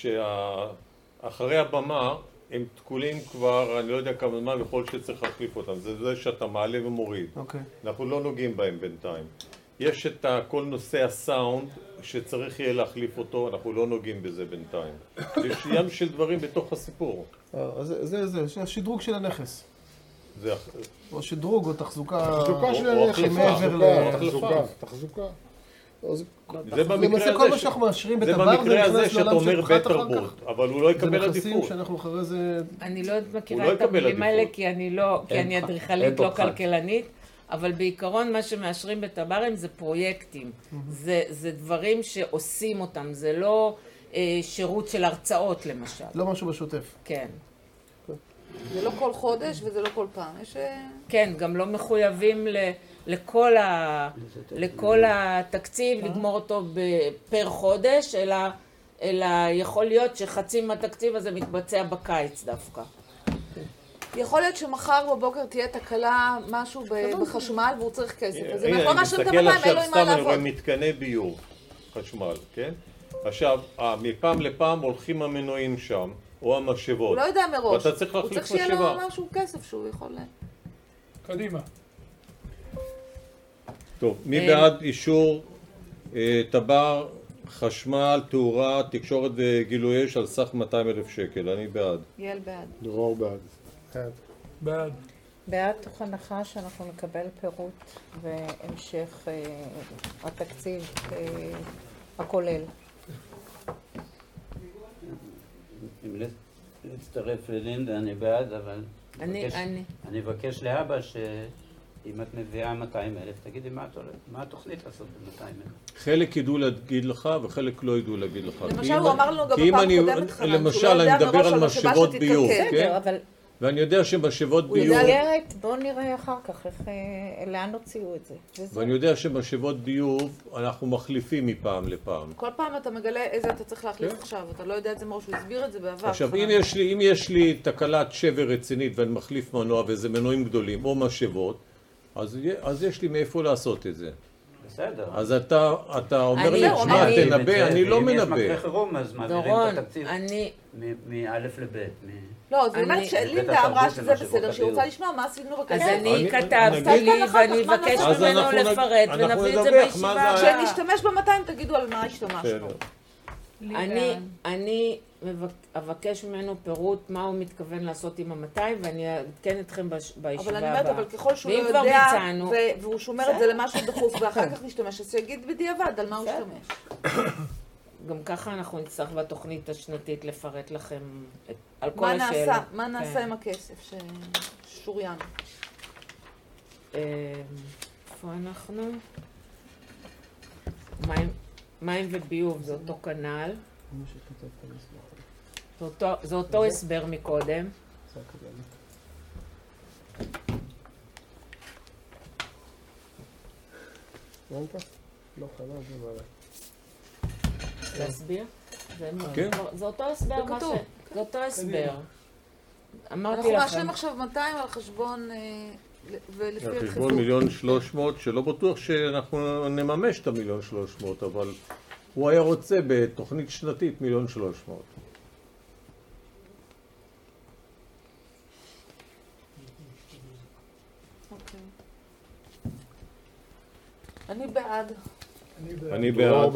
שאחרי הבמה הם תקולים כבר, אני לא יודע כמה זמן, בכל שצריך להחליף אותם. זה זה שאתה מעלה ומוריד. אנחנו לא נוגעים בהם בינתיים. יש את כל נושא הסאונד שצריך יהיה להחליף אותו, אנחנו לא נוגעים בזה בינתיים. יש ים של דברים בתוך הסיפור. זה זה, זה השדרוג של הנכס. זה... או שדרוג או תחזוקה... תחזוקה של הנכס, תחזוקה, תחזוקה. למעשה כל מה שאנחנו מאשרים בטבר זה נכנס לעולם של פחת אחר כך. אבל הוא לא יקבל עדיפות. זה נכסים שאנחנו אחרי זה... אני לא מכירה את המילים האלה כי אני אדריכלית לא כלכלנית. אבל בעיקרון מה שמאשרים בטברים זה פרויקטים, זה, זה דברים שעושים אותם, זה לא אה, שירות של הרצאות למשל. לא משהו בשוטף. כן. זה לא כל חודש וזה לא כל פעם, יש... כן, גם לא מחויבים ל, לכל, ה, לכל התקציב, לגמור אותו פר חודש, אלא, אלא יכול להיות שחצי מהתקציב הזה מתבצע בקיץ דווקא. יכול להיות שמחר בבוקר תהיה תקלה, משהו בחשמל, והוא צריך כסף. אז אם אנחנו מאשרים את הנה, המאתיים, אין לו עם מה אני מסתכל עכשיו, סתם אני רואה לעבוד. מתקני ביוב, חשמל, כן? עכשיו, מפעם לפעם הולכים המנועים שם, או המשאבות. הוא לא יודע מראש. ואתה צריך להחליף משאבה. הוא צריך שיהיה לו משהו כסף שהוא יכול... קדימה. טוב, מי בעד אישור טבר, חשמל, תאורה, תקשורת וגילוי אש על סך מאתיים אלף שקל? אני בעד. יעל בעד. דרור בעד. בעד. בעד תוך הנחה שאנחנו נקבל פירוט והמשך אה, התקציב אה, הכולל. אם להצטרף ללינדה אני בעד, אבל אני, מבקש, אני. אני מבקש לאבא שאם את מביאה מאתיים אלף, תגידי מה, מה התוכנית לעשות ב-מאתיים אלף. חלק ידעו להגיד לך וחלק לא ידעו להגיד לך. למשל הוא אמר לנו גם בפעם קודמת חנן, למשל אני מדבר על משאבות ביוב, כן? ואני יודע שמשאבות ביוב... מסגרת, בואו נראה אחר כך איך, לאן הוציאו את זה. ואני יודע שמשאבות ביוב אנחנו מחליפים מפעם לפעם. כל פעם אתה מגלה איזה אתה צריך להחליף עכשיו, אתה לא יודע את זה מראש, הוא הסביר את זה בעבר. עכשיו, אם יש לי, אם יש לי תקלת שבר רצינית ואני מחליף מנוע ואיזה מנועים גדולים או משאבות, אז, אז יש לי מאיפה לעשות את זה. בסדר. אז אתה, אתה אומר לי, תשמע, תנבא, אני לא מנבא. אם יש מקרה חירום, אז מעבירים את התקציב מאלף לבית. לא, זאת אומרת שלינדה אמרה שזה בסדר, שהיא רוצה לשמוע מה עשינו בכסף. אז אני כתבתי לי ואני אבקש ממנו לפרט ונביא את זה בישיבה. כשנשתמש ב-מאתיים תגידו על מה השתמשנו. אני אבקש ממנו פירוט מה הוא מתכוון לעשות עם ה-מאתיים ואני אתקן אתכם בישיבה הבאה. אבל אני אומרת, אבל ככל שהוא לא יודע והוא שומר את זה למשהו דחוף ואחר כך נשתמש, אז שיגיד בדיעבד על מה הוא השתמש. גם ככה אנחנו נצטרך בתוכנית השנתית לפרט לכם על כל השאלות. מה נעשה עם הכסף ששוריין? איפה אנחנו? מים וביוב זה אותו כנל. זה אותו הסבר מקודם. לא חלב, זה מעלה. להסביר? זה אותו הסבר, זה אותו הסבר. אמרתי אנחנו לכם. מאשרים עכשיו מאתיים על חשבון, ולפי על הדחיפות. חשבון מיליון שלוש מאות, שלא בטוח שאנחנו נממש את המיליון שלוש מאות, אבל הוא היה רוצה בתוכנית שנתית מיליון שלוש מאות. אני בעד. אני בעד.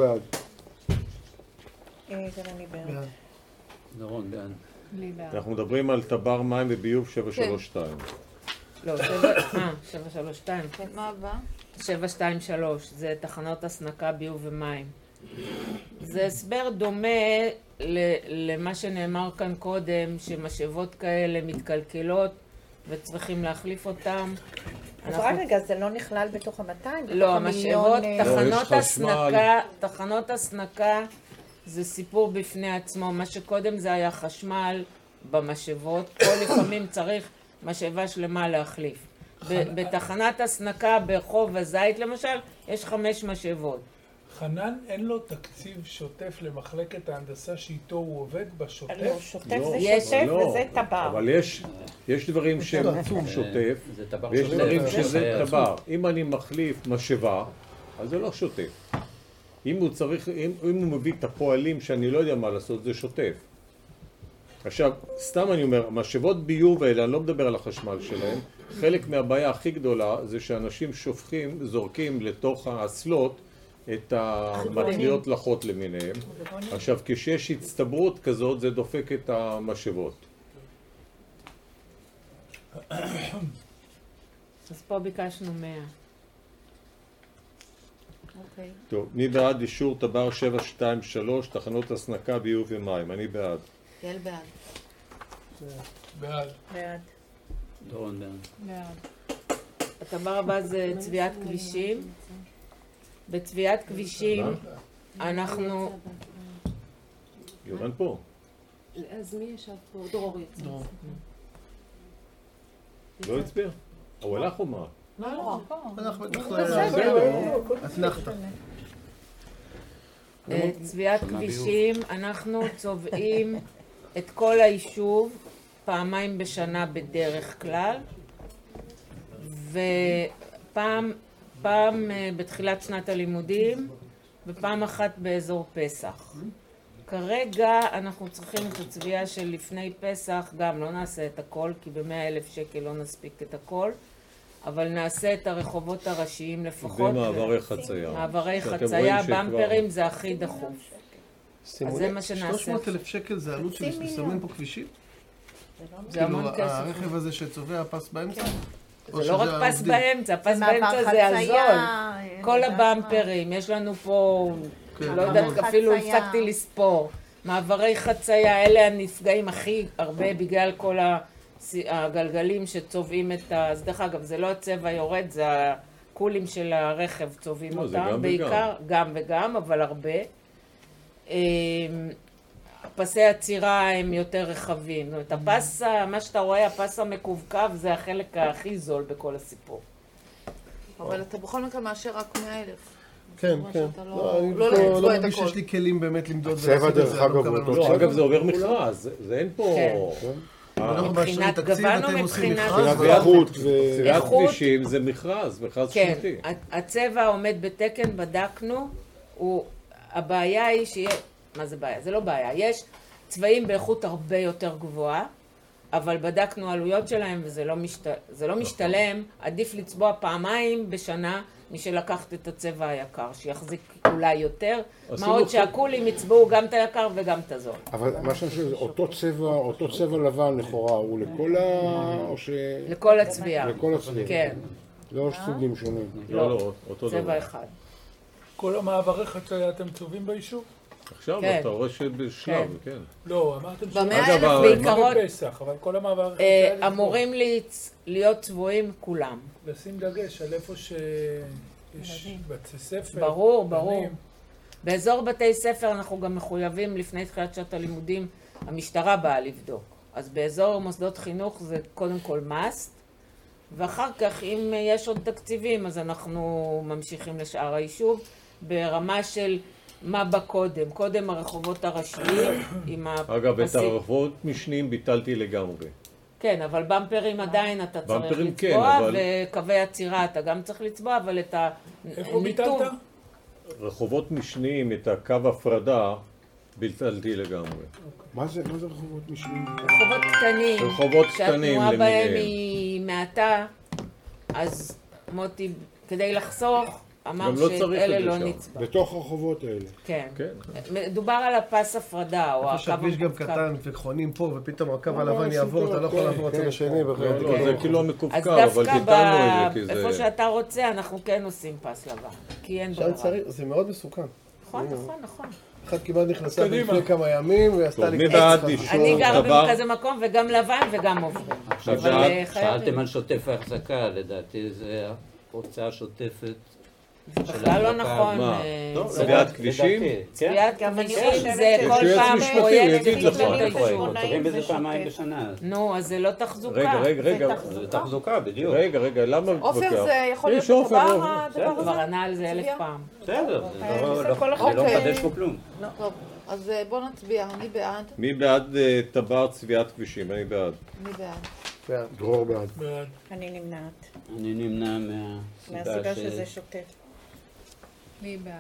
גם אני בעד. דורון בעד. אנחנו מדברים על טבר מים וביוב שבע שלוש שתיים. לא, שבע שלוש שתיים. מה הבא? שבע שתיים שלוש, זה תחנות הסנקה, ביוב ומים. זה הסבר דומה למה שנאמר כאן קודם, שמשאבות כאלה מתקלקלות וצריכים להחליף אותם. אז רק רגע, זה לא נכלל בתוך ה-מאתיים? לא, המשאבות, תחנות הסנקה, תחנות הסנקה זה סיפור בפני עצמו. מה שקודם זה היה חשמל במשאבות, פה לפעמים צריך משאבה שלמה להחליף. בתחנת הסנקה ברחוב הזית למשל, יש חמש משאבות. חנן אין לו תקציב שוטף למחלקת ההנדסה שאיתו הוא עובד בשוטף? לא, שוטף זה שוטף וזה טבר. אבל יש דברים שהם שוטף, ויש דברים שזה טבר. אם אני מחליף משאבה, אז זה לא שוטף. אם הוא צריך, אם הוא מביא את הפועלים שאני לא יודע מה לעשות, זה שוטף. עכשיו, סתם אני אומר, משאבות ביוב האלה, אני לא מדבר על החשמל שלהם, חלק מהבעיה הכי גדולה זה שאנשים שופכים, זורקים לתוך האסלות את המטריות לחות למיניהם. עכשיו, כשיש הצטברות כזאת, זה דופק את המשאבות. אז פה ביקשנו מאה. אוקיי. טוב, מי בעד אישור טבר שבע שתיים שלוש, תחנות הסנקה, ביוב ומים? אני בעד. יעל בעד. בעד. בעד. דורון בעד. בעד. הדבר הבא זה צביעת כבישים. בצביעת כבישים אנחנו... יורן פה. אז מי ישב פה? דרור יצא. לא הצביע? הוא הלך או מה? לא, לא, פה. אתנחתא. צביעת כבישים, אנחנו צובעים את כל היישוב פעמיים בשנה בדרך כלל, ופעם פעם בתחילת שנת הלימודים ופעם אחת באזור פסח. כרגע אנחנו צריכים את הצביעה של לפני פסח, גם לא נעשה את הכל כי במאה אלף שקל לא נספיק את הכל, אבל נעשה את הרחובות הראשיים לפחות. במעברי חצייה. מעברי חצייה, במפרים זה הכי דחוף. אז זה מה שנעשה. שלוש מאות אלף שקל זה עלות של לסמן פה כבישים? זה המון כסף. הרכב הזה שצובע פס באמצע? זה לא רק פס באמצע, פס באמצע זה הזול. כל הבמפרים, יש לנו פה, לא יודעת, אפילו הפסקתי לספור. מעברי חצייה, אלה הנפגעים הכי הרבה בגלל כל הגלגלים שצובעים את ה... אז דרך אגב, זה לא הצבע יורד, זה הקולים של הרכב צובעים אותם, בעיקר, גם וגם, אבל הרבה. פסי הצירה הם יותר רחבים. זאת אומרת, הפס, מה שאתה רואה, הפס המקווקו, זה החלק הכי זול בכל הסיפור. אבל אתה בכל מקרה מאשר רק מאה אלף. כן, כן. לא, אני לא מרגיש שיש לי כלים באמת למדוד צבע דרך אגב. לא, אגב זה עובר מכרז, זה אין פה... מבחינת גוון או מבחינת איכות צביעת כבישים זה מכרז, מכרז שנתי. כן, הצבע עומד בתקן, בדקנו, הבעיה היא שיהיה... מה זה בעיה? זה לא בעיה. יש צבעים באיכות הרבה יותר גבוהה, אבל בדקנו עלויות שלהם וזה לא, משת... זה לא משתלם. עדיף לצבוע פעמיים בשנה משלקחת את הצבע היקר, שיחזיק אולי יותר. מה עוד שהקולים יצבעו גם את היקר וגם את הזול. אבל מה שאני חושב, אותו צבע, אותו צבע לבן לכאורה, הוא לכל ה... או ש... לכל הצביעה. לכל הצביעה. כן. לא סוגים שונים. לא, לא, אותו דבר. צבע אחד. כל המעברי חצייה אתם צובעים ביישוב? עכשיו אתה רואה שבשלב, כן. לא, אמרתם במאה אלף בעיקרון בפסח, אבל כל המעברי חצייה... אמורים להיות צבועים כולם. לשים דגש על איפה שיש בתי ספר. ברור, ברור. באזור בתי ספר אנחנו גם מחויבים לפני תחילת שעת הלימודים, המשטרה באה לבדוק. אז באזור מוסדות חינוך זה קודם כל מאסט, ואחר כך אם יש עוד תקציבים אז אנחנו ממשיכים לשאר היישוב ברמה של מה בא קודם? קודם הרחובות הראשיים עם ה... אגב, את הרחובות משניים ביטלתי לגמרי. כן, אבל במפרים עדיין אתה צריך במפרים לצבוע, כן, אבל... וקווי עצירה אתה גם צריך לצבוע, אבל את הניתוב... איפה ביטלת? רחובות משניים, את הקו הפרדה, ביטלתי לגמרי. מה זה, מה זה רחובות משניים? רחובות קטנים. רחובות קטנים שהתנועה למיניהם. בהם היא מעטה, אז מוטי, כדי לחסוך, אמר גם לא צריך שאלה את זה לא שם. נצבע. בתוך הרחובות האלה. כן. כן. מדובר על הפס הפרדה, או איפה הקו שהכביש גם קטן וחונים פה, ופתאום הקו הלבן יעבור, אתה לא יכול לעבור הצד השני. לא, לא, זה כאילו אז מקופקר, אבל דווקא ביטלנו את זה, כי זה... איפה שאתה רוצה, אנחנו כן עושים פס לבן, כי אין ברירה. זה מאוד מסוכן. נכון, נכון, נכון. אחת כמעט נכנסה לפני כמה ימים, ועשתה לי... מי בעד אישור אני גר טב"ר? בכזה מקום, וגם לבן וגם עוברים. עכשיו שאלתם על שוטף והחזקה, לדעתי זה הוצאה שוטפת. זה בכלל לא נכון. צביעת כבישים? צביעת כבישים זה כל פעם פרויקט כותבים בזה פעמיים בשנה. נו, אז זה לא תחזוקה. רגע, רגע, רגע. זה תחזוקה, בדיוק. רגע, רגע, למה מתווכח? עופר, זה יכול להיות בטב"ר הדבר הזה? כבר ענה על זה אלף פעם. בסדר, זה לא מחדש פה כלום. טוב, אז בואו נצביע, אני בעד. מי בעד טב"ר צביעת כבישים? אני בעד. מי בעד? בעד. דרור בעד. בעד. אני נמנעת. אני נמנע מהסיבה שזה שוטף. מי בעד?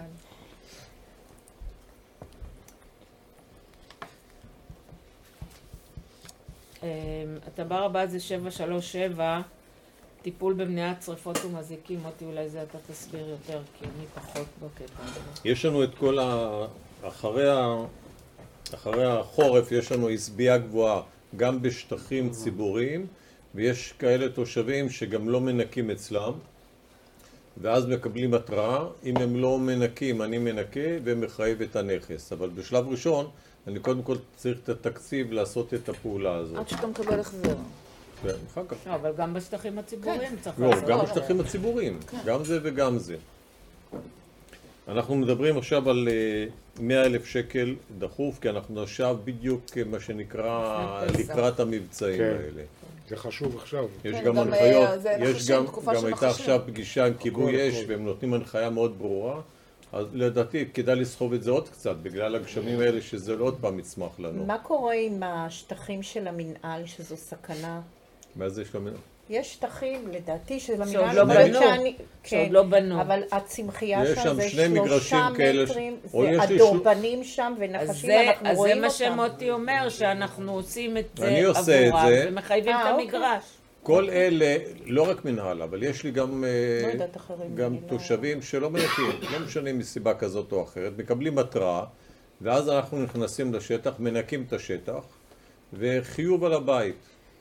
הטב"ר הבא זה שבע שלוש שבע, טיפול במניעת שריפות ומזיקים. מוטי, אולי זה אתה תסביר יותר, כי אני פחות בקטע הזה. יש לנו את כל ה... אחרי ה... אחרי החורף יש לנו הסביעה גבוהה גם בשטחים ציבוריים, ויש כאלה תושבים שגם לא מנקים אצלם, ואז מקבלים התראה. אם הם לא מנקים, אני מנקה ומחייב את הנכס. אבל בשלב ראשון, אני קודם כל צריך את התקציב לעשות את הפעולה הזאת. עד שאתה מקבל החזר. כן, אחר כך. לא, אבל גם בשטחים הציבוריים צריך לא, לעשות. גם בשטחים הציבוריים. גם זה וגם זה. אנחנו מדברים עכשיו על מאה אלף שקל דחוף, כי אנחנו עכשיו בדיוק מה שנקרא לקראת המבצעים האלה. זה חשוב עכשיו. יש גם הנחיות, יש גם, גם הייתה עכשיו פגישה עם כיבוי אש, והם נותנים הנחיה מאוד ברורה, אז לדעתי כדאי לסחוב את זה עוד קצת, בגלל הגשמים האלה שזה לא עוד פעם יצמח לנו. מה קורה עם השטחים של המנהל, שזו סכנה? מה זה יש למנהל? יש שטחים, לדעתי, של המנהל, שעוד לא בנו, שעוד לא בנו. אבל הצמחייה שם שם זה שני מגרשים שלושה כאלה, מטרים, או יש זה לי הדורבנים שם ונחשים, אנחנו אז זה רואים מה אותם. שמוטי אומר, שאנחנו עושים את זה אני עושה את עבורם, זה. ומחייבים את אה, אוקיי. המגרש. כל אלה, לא רק מנהל, אבל יש לי גם, לא יודעת אחרים, גם אני לא- תושבים שלא מנקים, לא משנה מסיבה כזאת או אחרת, מקבלים התראה, ואז אנחנו נכנסים לשטח, מנקים את השטח, וחיוב על הבית.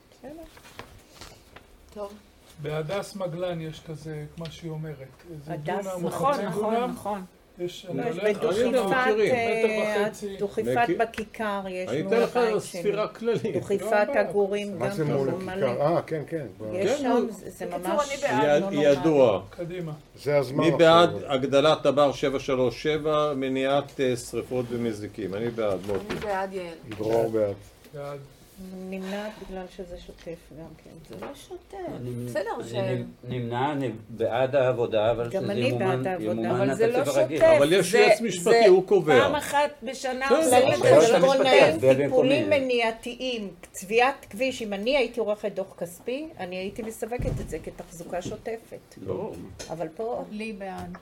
טוב. בהדס מגלן יש כזה, כמו שהיא אומרת. איזה הדס, דונם או נכון, חצי נכון, דונם. נכון. יש, לא, אני יש הולך, בדוכיפת, דוכיפת בכיכר, יש אני מול אתן לך הבית ספירה שלי. כללית. דוכיפת הגורים מה גם זה מול מלא. הכיכר? אה, כן, כן. יש כן, שם, נו. זה זה בקיצור, ממש אני בעד. לא יד- ידוע. קדימה. זה הזמן מי עכשיו. בעד הגדלת טב"ר שבע שלוש שבע, מניעת אה, שריפות ומזיקים? אני בעד, אני מוטי. בעד יעל. דרור בעד. בעד. נמנעת בגלל שזה שוטף גם כן. זה לא שוטף. אני- בסדר, אני ש- נמנע, אני בעד העבודה, אבל גם שזה אני ימומן בעד העבודה. ימומן אבל זה לא מהתקציב הרגיל. שוטף. אבל יש זה- יועץ משפטי, זה הוא קובע. פעם אחת בשנה כן, עושים זה את לא זה. היועץ של המשפטי בונאים, יצביע טיפולים במקומי. מניעתיים, צביעת כביש, אם אני הייתי עורכת דוח כספי, אני הייתי מסווגת את זה כתחזוקה שוטפת. לא. אבל פה לי בעד.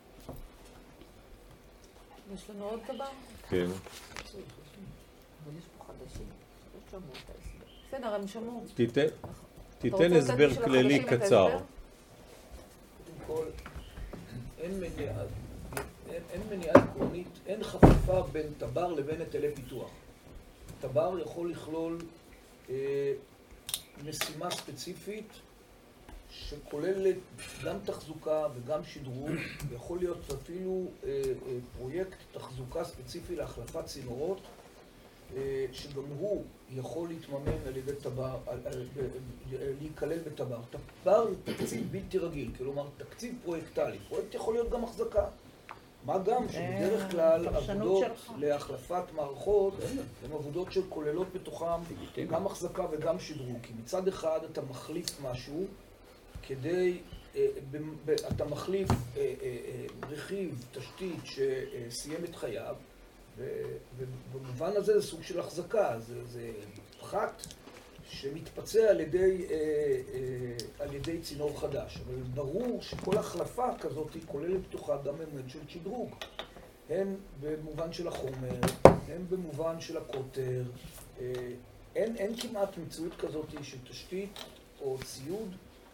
יש לנו עוד טב"ר? כן. אבל יש פה חדשים, לא שמעו את ההסבר. בסדר, הם שמעו. תיתן, אתה תיתן רוצה לתת הסבר בשביל כללי החדשים את קצר. ההסבר? כל, אין מניעה, אין, אין מניעה עקרונית, אין חפיפה בין טב"ר לבין היטלי פיתוח. טב"ר יכול לכלול אה, משימה ספציפית שכוללת גם תחזוקה וגם שדרוג, יכול להיות אפילו אה, אה, פרויקט תחזוקה ספציפי להחלפת צינורות, אה, שגם הוא יכול להתממן על ידי טב"ר, על- על- להיכלל בטב"ר. טב"ר הוא תקציב בלתי רגיל, כלומר תקציב פרויקטלי. פרויקט יכול להיות גם החזקה. מה גם שבדרך כלל הפרשנות עבודות שלך. להחלפת מערכות הן עבודות שכוללות בתוכן גם החזקה וגם שדרוג. כי מצד אחד אתה מחליף משהו כדי אתה מחליף רכיב, תשתית שסיים את חייו, ובמובן הזה זה סוג של החזקה, זה פחת שמתפצע על ידי, על ידי צינור חדש. אבל ברור שכל החלפה כזאת היא כוללת בתוכה גם אלמנט של שדרוג. הן במובן של החומר, הן במובן של הקוטר. אין, אין כמעט מציאות כזאת של תשתית או ציוד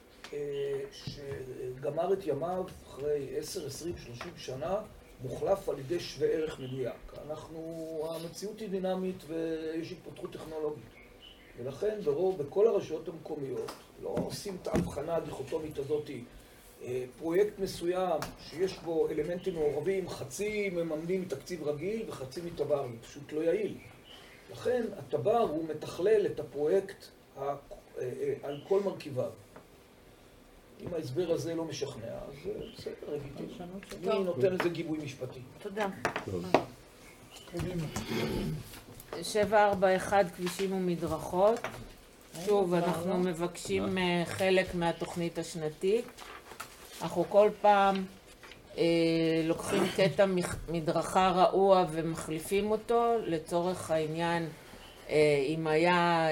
שגמר את ימיו אחרי עשר, עשרים, שלושים שנה מוחלף על ידי שווה ערך מדויק. אנחנו, המציאות היא דינמית ויש התפתחות טכנולוגית. ולכן ברוב, בכל הרשויות המקומיות לא עושים את ההבחנה הדיכוטומית הזאת. פרויקט מסוים שיש בו אלמנטים מעורבים, חצי מממנים מתקציב רגיל וחצי מתבר, זה פשוט לא יעיל. לכן התבר הוא מתכלל את הפרויקט על כל מרכיביו. אם ההסבר הזה לא משכנע, אז בסדר, אני נותן לזה גיבוי משפטי. תודה. קדימה. שבע ארבע אחד כבישים ומדרכות. שוב, אנחנו מבקשים חלק מהתוכנית השנתית. אנחנו כל פעם לוקחים קטע מדרכה רעוע ומחליפים אותו. לצורך העניין, אם היה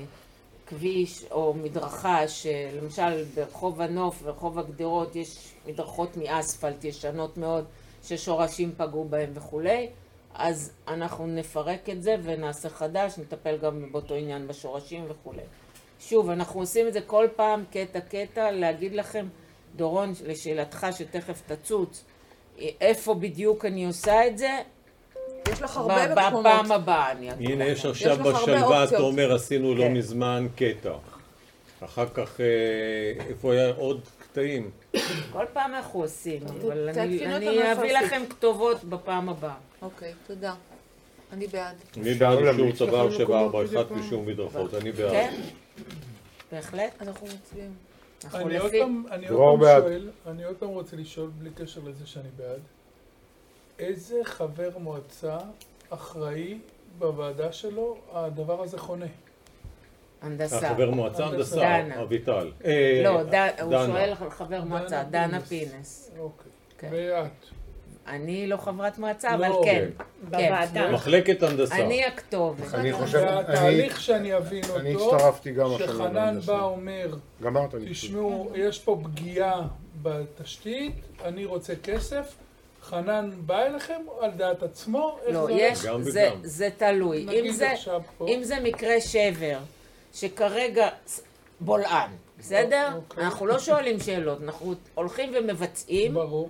כביש או מדרכה שלמשל ברחוב הנוף ורחוב הגדרות יש מדרכות מאספלט ישנות מאוד ששורשים פגעו בהם וכולי, אז אנחנו נפרק את זה ונעשה חדש, נטפל גם באותו עניין בשורשים וכולי. שוב, אנחנו עושים את זה כל פעם קטע קטע, להגיד לכם, דורון, לשאלתך שתכף תצוץ, איפה בדיוק אני עושה את זה, יש לך הרבה מקומות. בפעם הבאה אני אגיד. הנה, יש עכשיו בשלווה, אתה אומר, עשינו לא מזמן קטע. אחר כך, איפה היה עוד קטעים? כל פעם אנחנו עושים, אבל אני אביא לכם כתובות בפעם הבאה. אוקיי, תודה. אני בעד. אני בעד אישור צבר שבע ארבע אחת ואישור מדרכות, אני בעד. כן, בהחלט. אנחנו מצביעים. אני עוד פעם שואל, אני עוד פעם רוצה לשאול בלי קשר לזה שאני בעד. איזה חבר מועצה אחראי בוועדה שלו הדבר הזה חונה? הנדסה. חבר מועצה, הנדסה, אביטל. לא, הוא שואל על חבר מועצה, דנה פינס. אוקיי. ואת? אני לא חברת מועצה, אבל כן. בוועדה. מחלקת הנדסה. אני הכתובת. אני חושב... התהליך שאני אבין אותו, אני הצטרפתי גם השנה להנדסה. שחנן בא אומר, תשמעו, יש פה פגיעה בתשתית, אני רוצה כסף, חנן בא אליכם על דעת עצמו? לא, יש, זה, זה תלוי. אם זה, אם זה מקרה שבר, שכרגע בולען, בסדר? אוקיי. אנחנו לא שואלים שאלות, אנחנו הולכים ומבצעים. ברור.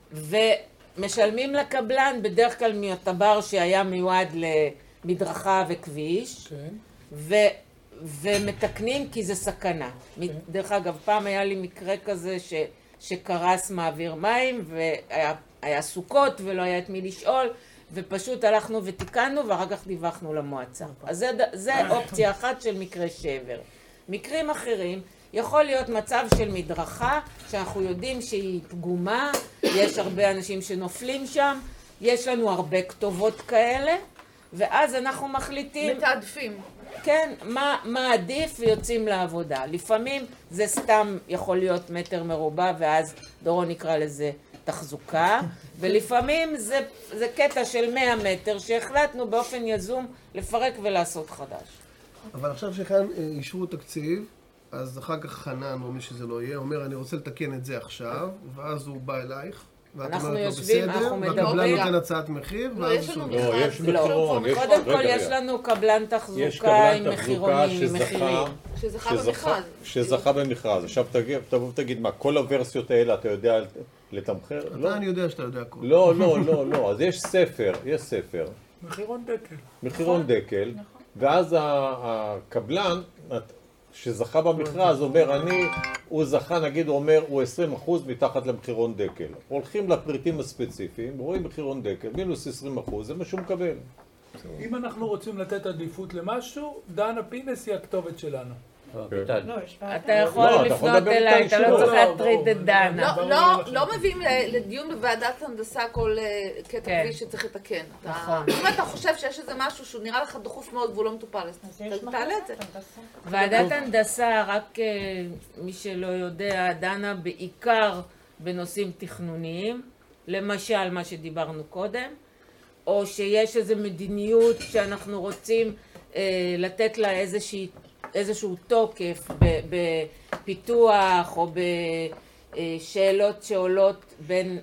ומשלמים לקבלן בדרך כלל מהטבר שהיה מיועד למדרכה וכביש. כן. ו... ומתקנים כי זה סכנה. כן. דרך אגב, פעם היה לי מקרה כזה ש... שקרס מעביר מים והיה היה סוכות ולא היה את מי לשאול, ופשוט הלכנו ותיקנו ואחר כך דיווחנו למועצה. אז זה, זה אופציה אחת של מקרה שבר. מקרים אחרים, יכול להיות מצב של מדרכה שאנחנו יודעים שהיא פגומה, יש הרבה אנשים שנופלים שם, יש לנו הרבה כתובות כאלה, ואז אנחנו מחליטים... מתעדפים. כן, מה, מה עדיף ויוצאים לעבודה. לפעמים זה סתם יכול להיות מטר מרובע ואז דורון נקרא לזה תחזוקה, ולפעמים זה, זה קטע של מאה מטר שהחלטנו באופן יזום לפרק ולעשות חדש. אבל עכשיו שכאן אישרו תקציב, אז אחר כך חנן או מי שזה לא יהיה, אומר אני רוצה לתקן את זה עכשיו, ואז הוא בא אלייך. אנחנו יושבים, אנחנו מדברים. והקבלן נותן הצעת מחיר, ואז הוא... לא, יש מחירון. קודם כל יש לנו קבלן תחזוקה עם מחירונים, עם מחירים. שזכה במכרז. שזכה במכרז. עכשיו תבוא ותגיד מה, כל הוורסיות האלה אתה יודע לתמחר? אתה אני יודע שאתה יודע הכל. לא, לא, לא, לא. אז יש ספר, יש ספר. מחירון דקל. מחירון דקל, ואז הקבלן... שזכה במכרז, אומר אני, הוא זכה, נגיד, הוא אומר, הוא עשרים אחוז מתחת למחירון דקל. הולכים לפריטים הספציפיים, רואים מחירון דקל, מינוס עשרים אחוז, זה מה שהוא מקבל. אם אנחנו רוצים לתת עדיפות למשהו, דנה פינס היא הכתובת שלנו. אתה יכול לפנות אליי, אתה לא צריך להטריד את דנה. לא מביאים לדיון בוועדת הנדסה כל קטע כביש שצריך לתקן. נכון. אם אתה חושב שיש איזה משהו שהוא נראה לך דחוף מאוד והוא לא מטופל, אז תעלה את זה. ועדת הנדסה, רק מי שלא יודע, דנה בעיקר בנושאים תכנוניים, למשל מה שדיברנו קודם, או שיש איזו מדיניות שאנחנו רוצים לתת לה איזושהי איזשהו תוקף בפיתוח או בשאלות שעולות בין,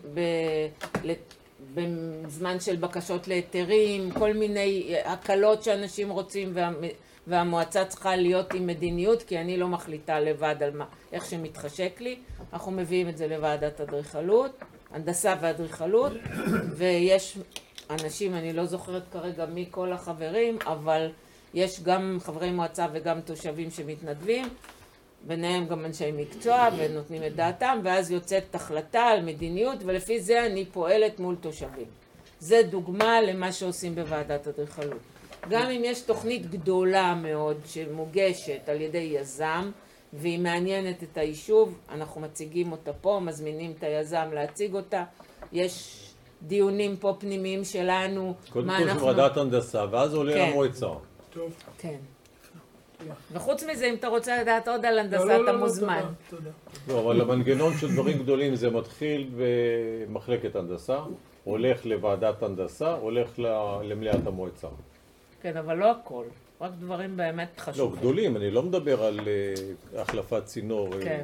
בזמן של בקשות להיתרים, כל מיני הקלות שאנשים רוצים וה, והמועצה צריכה להיות עם מדיניות, כי אני לא מחליטה לבד על מה, איך שמתחשק לי. אנחנו מביאים את זה לוועדת אדריכלות, הנדסה ואדריכלות, ויש אנשים, אני לא זוכרת כרגע מי כל החברים, אבל יש גם חברי מועצה וגם תושבים שמתנדבים, ביניהם גם אנשי מקצוע ונותנים את דעתם, ואז יוצאת החלטה על מדיניות, ולפי זה אני פועלת מול תושבים. זה דוגמה למה שעושים בוועדת אדריכלות. גם אם יש תוכנית גדולה מאוד שמוגשת על ידי יזם, והיא מעניינת את היישוב, אנחנו מציגים אותה פה, מזמינים את היזם להציג אותה. יש דיונים פה פנימיים שלנו. קודם כל של ועדת הנדסה, ואז עולה למועצה. טוב. כן. וחוץ מזה, אם אתה רוצה לדעת עוד על הנדסה, אתה מוזמן. לא, אבל המנגנון של דברים גדולים זה מתחיל במחלקת הנדסה, הולך לוועדת הנדסה, הולך למליאת המועצה. כן, אבל לא הכל. רק דברים באמת חשובים. לא, גדולים, אני לא מדבר על החלפת צינור. כן.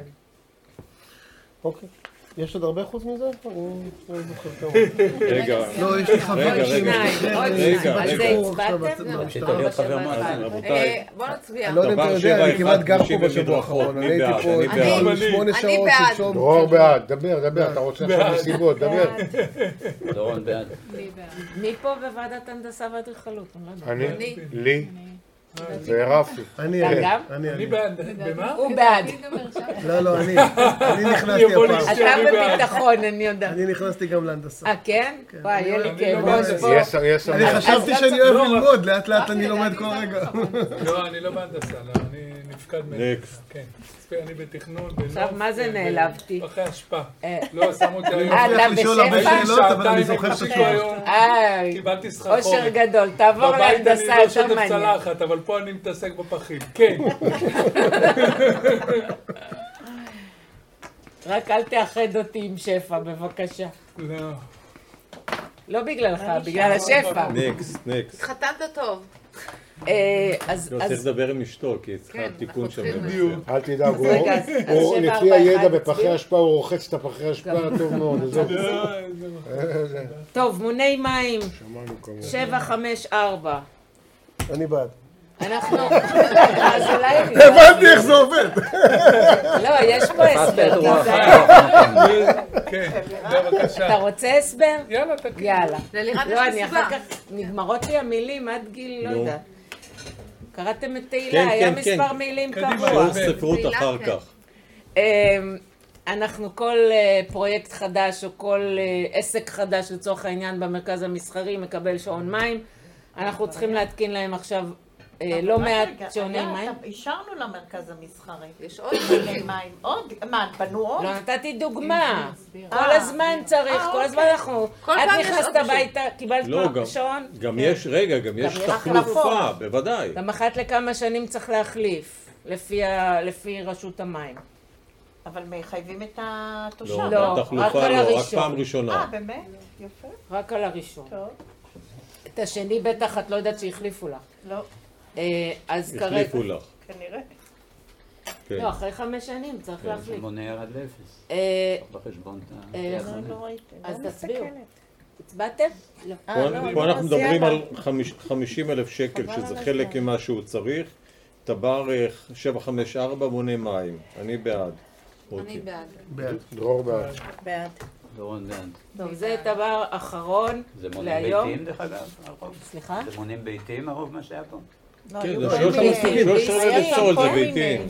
אוקיי. יש עוד הרבה חוץ מזה? אני לא זוכר כמה. רגע, לא, יש לי חבר שניים. רגע, על זה הצבעתם? רצית להיות חבר מועצה. בוא נצביע. אני לא יודע אם אתה יודע, אני כמעט גר פה בשבוע האחרון. אני הייתי פה שמונה שעות שלשום. דרור בעד, דבר, דבר, אתה רוצה עכשיו מסיבות, דבר. דורון בעד. מי פה בוועדת הנדסה ואדריכלות? אני? לי? ורפי. אני גם? אני בעד. במה? הוא בעד. לא, לא, אני. אני נכנסתי הפעם. אתה בביטחון, אני יודעת. אני נכנסתי גם להנדסה. אה, כן? וואי, יהיה לי כאב ראש פה. אני חשבתי שאני אוהב ללמוד, לאט לאט אני לומד כל רגע. לא, אני לא בהנדסה, אני נפקד מהם. כן. אני בתכנון, עכשיו, מה זה נעלבתי? אחרי השפעה. לא, שמו אותי היום. אה, אתה בשפע? אבל אני זוכר שכבר. אה, קיבלתי סחרחורת. אושר גדול, תעבור להנדסה יותר מעניין. בבית אני לא שוטף צלחת, אבל פה אני מתעסק בפחים. כן. רק אל תאחד אותי עם שפע, בבקשה. לא. לא בגללך, בגלל השפע. נקסט, נקסט. התחתנת טוב. אז... לא צריך לדבר עם אשתו, כי צריכה תיקון שם. אל תדאג, הוא לפי הידע בפחי השפעה, הוא רוחץ את הפחי השפעה טוב מאוד. טוב, מוני מים, שבע חמש ארבע. אני בעד. אנחנו... אז אולי... הבנתי איך זה עובד. לא, יש פה הסבר. כן, בבקשה. אתה רוצה הסבר? יאללה, תקין. יאללה. ללירן יש לא, אני סיבה. אחר כך... נגמרות לי המילים עד גיל, לא יודעת. קראתם את תהילה, היה מספר מילים קבוע. שיעור ספרות אחר כך. אנחנו כל פרויקט חדש או כל עסק חדש לצורך העניין במרכז המסחרי מקבל שעון מים. אנחנו צריכים להתקין להם עכשיו לא מעט שעוני מים. אישרנו למרכז המסחרי. יש עוד שעוני מים. עוד? מה, בנו עוד? לא, נתתי דוגמה. כל הזמן צריך, כל הזמן אנחנו... את נכנסת הביתה, קיבלת שעון? גם יש, רגע, גם יש תחלופה, בוודאי. גם אחת לכמה שנים צריך להחליף, לפי רשות המים. אבל מחייבים את התושב. לא, רק על הראשון. רק פעם ראשונה. אה, באמת? יפה. רק על הראשון. טוב. את השני בטח את לא יודעת שהחליפו לך. לא. אז כרגע... החליפו לך. כנראה. לא, אחרי חמש שנים צריך להחליף. זה מונה ירד לאפס. בחשבון את ה... אז תצביעו. הצבעתם? לא. פה אנחנו מדברים על חמישים אלף שקל, שזה חלק ממה שהוא צריך. טבר שבע חמש ארבע מונה מים. אני בעד. אני בעד. בעד. דרור בעד. בעד. דורון בעד. טוב, זה דבר אחרון להיום. זה מונים ביתיים דרך אגב, הרוב? סליחה? זה מונים ביתיים הרוב מה שהיה פה? כן, זה שלוש אלף סול זה ביתיים.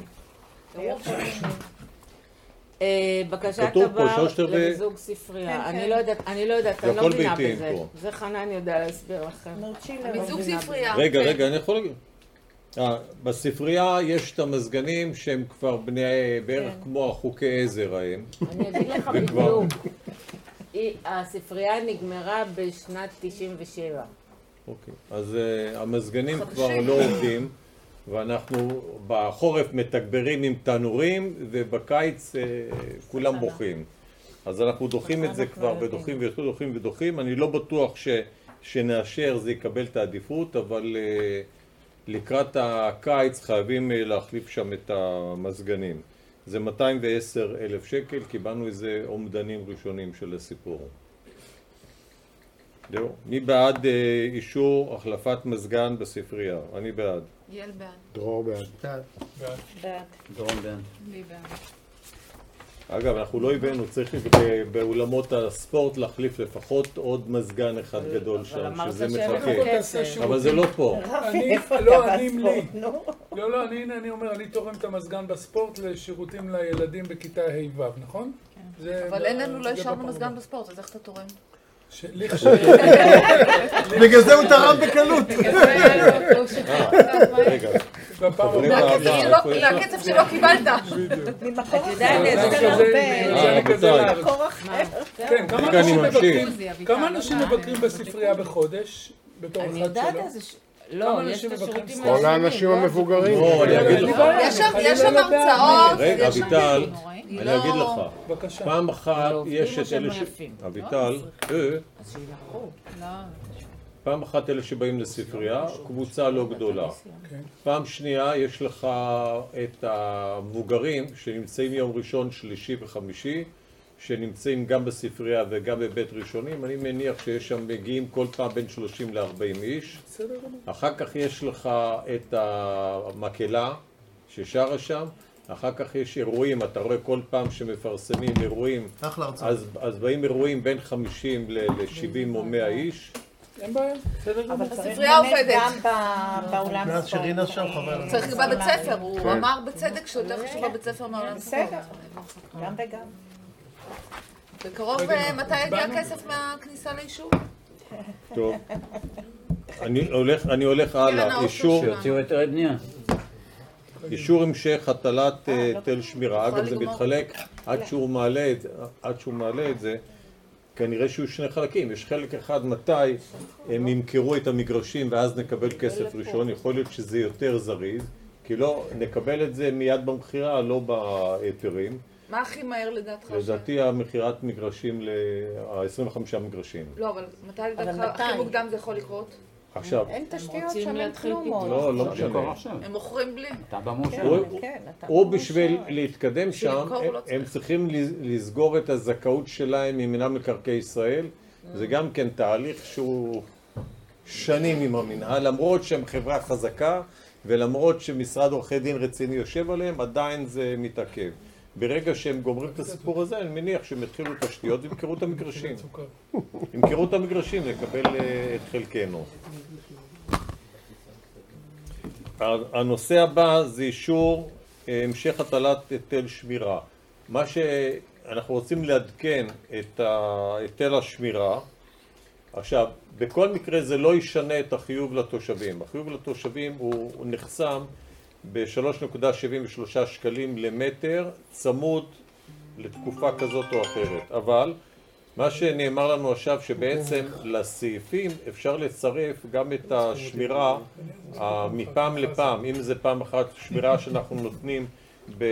בקשת טבר למיזוג ספרייה. אני לא יודעת, אני לא יודעת, אני לא מבינה בזה. זה חנן יודע להסביר לכם. מיזוג ספרייה. רגע, רגע, אני יכול להגיד. בספרייה יש את המזגנים שהם כבר בני בערך כמו החוקי עזר ההם. אני אגיד לך בדיוק, הספרייה נגמרה בשנת תשעים ושבע. אוקיי, אז המזגנים כבר לא עובדים, ואנחנו בחורף מתגברים עם תנורים, ובקיץ כולם בוכים. אז אנחנו דוחים את זה כבר, ודוחים ודוחים ודוחים. אני לא בטוח שנאשר זה יקבל את העדיפות, אבל לקראת הקיץ חייבים להחליף שם את המזגנים. זה מאתיים ועשר אלף שקל, קיבלנו איזה אומדנים ראשונים של הסיפור. זהו. מי בעד אישור החלפת מזגן בספרייה? אני בעד. יעל בעד. דרור בעד. בעד. בעד. דרור בעד. לי בעד. אגב, אנחנו לא הבאנו, צריך באולמות הספורט להחליף לפחות עוד מזגן אחד גדול שם, שזה מחכה. אבל זה לא פה. לא, אני עם לי. לא, לא, אני אומר, אני תורם את המזגן בספורט לשירותים לילדים בכיתה ה' ו', נכון? אבל אין לנו, לא השארנו מזגן בספורט, אז איך אתה תורם? בגלל זה הוא תרם בקלות. רגע. מהקצב שלא קיבלת. ממקור אחר. כן, כמה אנשים מבקרים בספרייה בחודש? בתור אחד שלו? לא, יש את השירותים כל האנשים המבוגרים. יש שם הרצאות. רגע, אביטל, אני אגיד לך. פעם אחת יש את אלה ש... אביטל, פעם אחת אלה שבאים לספרייה, קבוצה לא גדולה. פעם שנייה יש לך את המבוגרים שנמצאים יום ראשון, שלישי וחמישי, שנמצאים גם בספרייה וגם בבית ראשונים. אני מניח שיש שם מגיעים כל פעם בין שלושים לארבעים איש. אחר כך יש לך את המקהלה ששרה שם. אחר כך יש אירועים, אתה רואה כל פעם שמפרסמים אירועים. אז, אז באים אירועים בין חמישים ל-שבעים או מאה איש. אין בעיה, בסדר גמור. אבל הספרייה עובדת. גם באולם מאז שרינה שם חבל. צריך בבית ספר, הוא אמר בצדק שיותר חשוב בבית ספר מהעולם ספורט. בסדר, גם וגם. בקרוב מתי יגיע הכסף מהכניסה ליישוב? טוב. אני הולך, אני הולך הלאה. אישור, שיוציאו את הרדניה. אישור המשך הטלת תל שמירה. אגב, זה מתחלק עד שהוא מעלה את זה, עד שהוא מעלה את זה. כנראה שיהיו שני חלקים. יש חלק אחד מתי הם ימכרו את המגרשים ואז נקבל כסף ראשון. יכול להיות שזה יותר זריז, כי לא נקבל את זה מיד במחירה, לא בהיתרים. מה הכי מהר לדעתך? לדעתי המכירת מגרשים ל-עשרים וחמישה מגרשים. לא, אבל מתי לדעתך הכי מוקדם זה יכול לקרות? עכשיו. אין תשתיות שם, אין כלום. לא, לא משנה. הם מוכרים בלי. או בשביל להתקדם שם, הם צריכים לסגור את הזכאות שלהם ממינהל מקרקעי ישראל. זה גם כן תהליך שהוא שנים עם המינהל, למרות שהם חברה חזקה, ולמרות שמשרד עורכי דין רציני יושב עליהם, עדיין זה מתעכב. ברגע שהם גומרים את הסיפור הזה, אני מניח שהם יתחילו תשתיות וימכרו את המגרשים. ימכרו את המגרשים לקבל את חלקנו. הנושא הבא זה אישור המשך הטלת היטל שמירה. מה שאנחנו רוצים לעדכן את היטל השמירה. עכשיו, בכל מקרה זה לא ישנה את החיוב לתושבים. החיוב לתושבים הוא, הוא נחסם ב-שלוש נקודה שבעים ושלושה שקלים למטר, צמוד לתקופה כזאת או אחרת. אבל מה שנאמר לנו עכשיו שבעצם לסעיפים אפשר לצרף גם את השמירה מפעם לפעם. אם זה פעם אחת שמירה שאנחנו נותנים ב...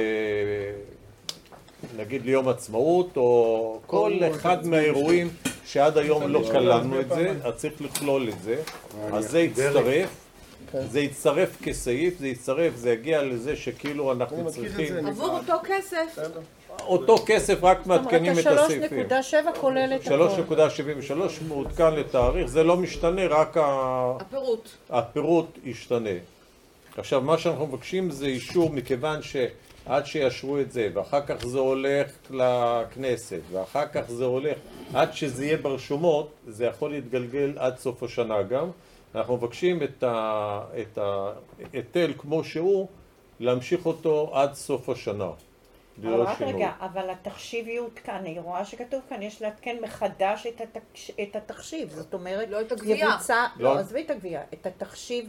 נגיד ליום עצמאות, או כל אחד מהאירועים שעד היום לא כללנו את זה, אז צריך לכלול את זה. אז זה יצטרף. זה יצטרף כסעיף, זה יצטרף, זה יגיע לזה שכאילו אנחנו צריכים... עבור אותו כסף. אותו כסף רק מעדכנים את הסעיפים. שלוש נקודה שבע כולל את הכל. שלוש נקודה שבעים ושלוש מעודכן לתאריך, זה לא משתנה, רק הפירוט. הפירוט ישתנה. עכשיו, מה שאנחנו מבקשים זה אישור מכיוון שעד שיאשרו את זה, ואחר כך זה הולך לכנסת, ואחר כך זה הולך, עד שזה יהיה ברשומות, זה יכול להתגלגל עד סוף השנה גם. אנחנו מבקשים את ההיטל כמו שהוא, להמשיך אותו עד סוף השנה. אבל רק רגע, אבל התחשיב יעודכן, אני רואה שכתוב כאן, יש להתקן מחדש את התחשיב, זאת אומרת, לא את הגבייה. לא, עזבי את הגבייה, את התחשיב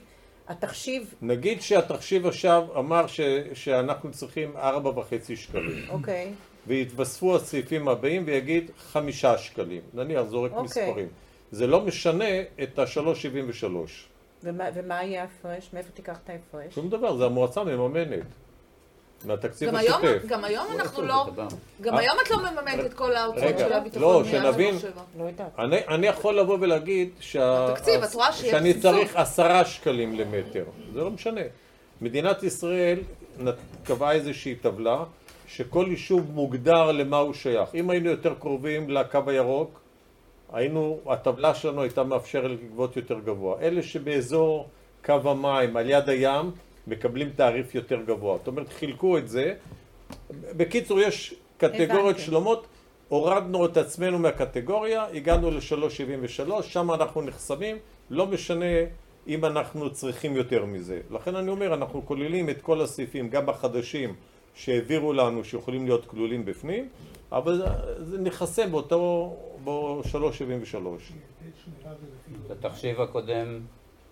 התחשיב... נגיד שהתחשיב עכשיו אמר ש, שאנחנו צריכים ארבע וחצי שקלים. אוקיי. והתווספו הסעיפים הבאים ויגיד חמישה שקלים. נניח זורק okay. מספרים. זה לא משנה את ה-שלוש שבעים ושלוש. ומה, ומה יהיה ההפרש? מאיפה תיקח את ההפרש? שום דבר, זה המועצה מממנת. מהתקציב השוטף. גם היום אנחנו לא... גם היום את לא מממנת את כל ההוצאות של הביטחון. לא, שנבין. אני יכול לבוא ולהגיד שאני צריך עשרה שקלים למטר. זה לא משנה. מדינת ישראל קבעה איזושהי טבלה שכל יישוב מוגדר למה הוא שייך. אם היינו יותר קרובים לקו הירוק, היינו, הטבלה שלנו הייתה מאפשרת לגבות יותר גבוה. אלה שבאזור קו המים, על יד הים, מקבלים תעריף יותר גבוה. זאת אומרת, חילקו את זה. בקיצור, יש קטגוריות שלמות, הורדנו את עצמנו מהקטגוריה, הגענו ל-שלוש שבעים ושלוש, שם אנחנו נחסמים, לא משנה אם אנחנו צריכים יותר מזה. לכן אני אומר, אנחנו כוללים את כל הסעיפים, גם החדשים שהעבירו לנו, שיכולים להיות כלולים בפנים, אבל זה נחסם באותו, ב-שלוש שבעים ושלוש. התחשיב הקודם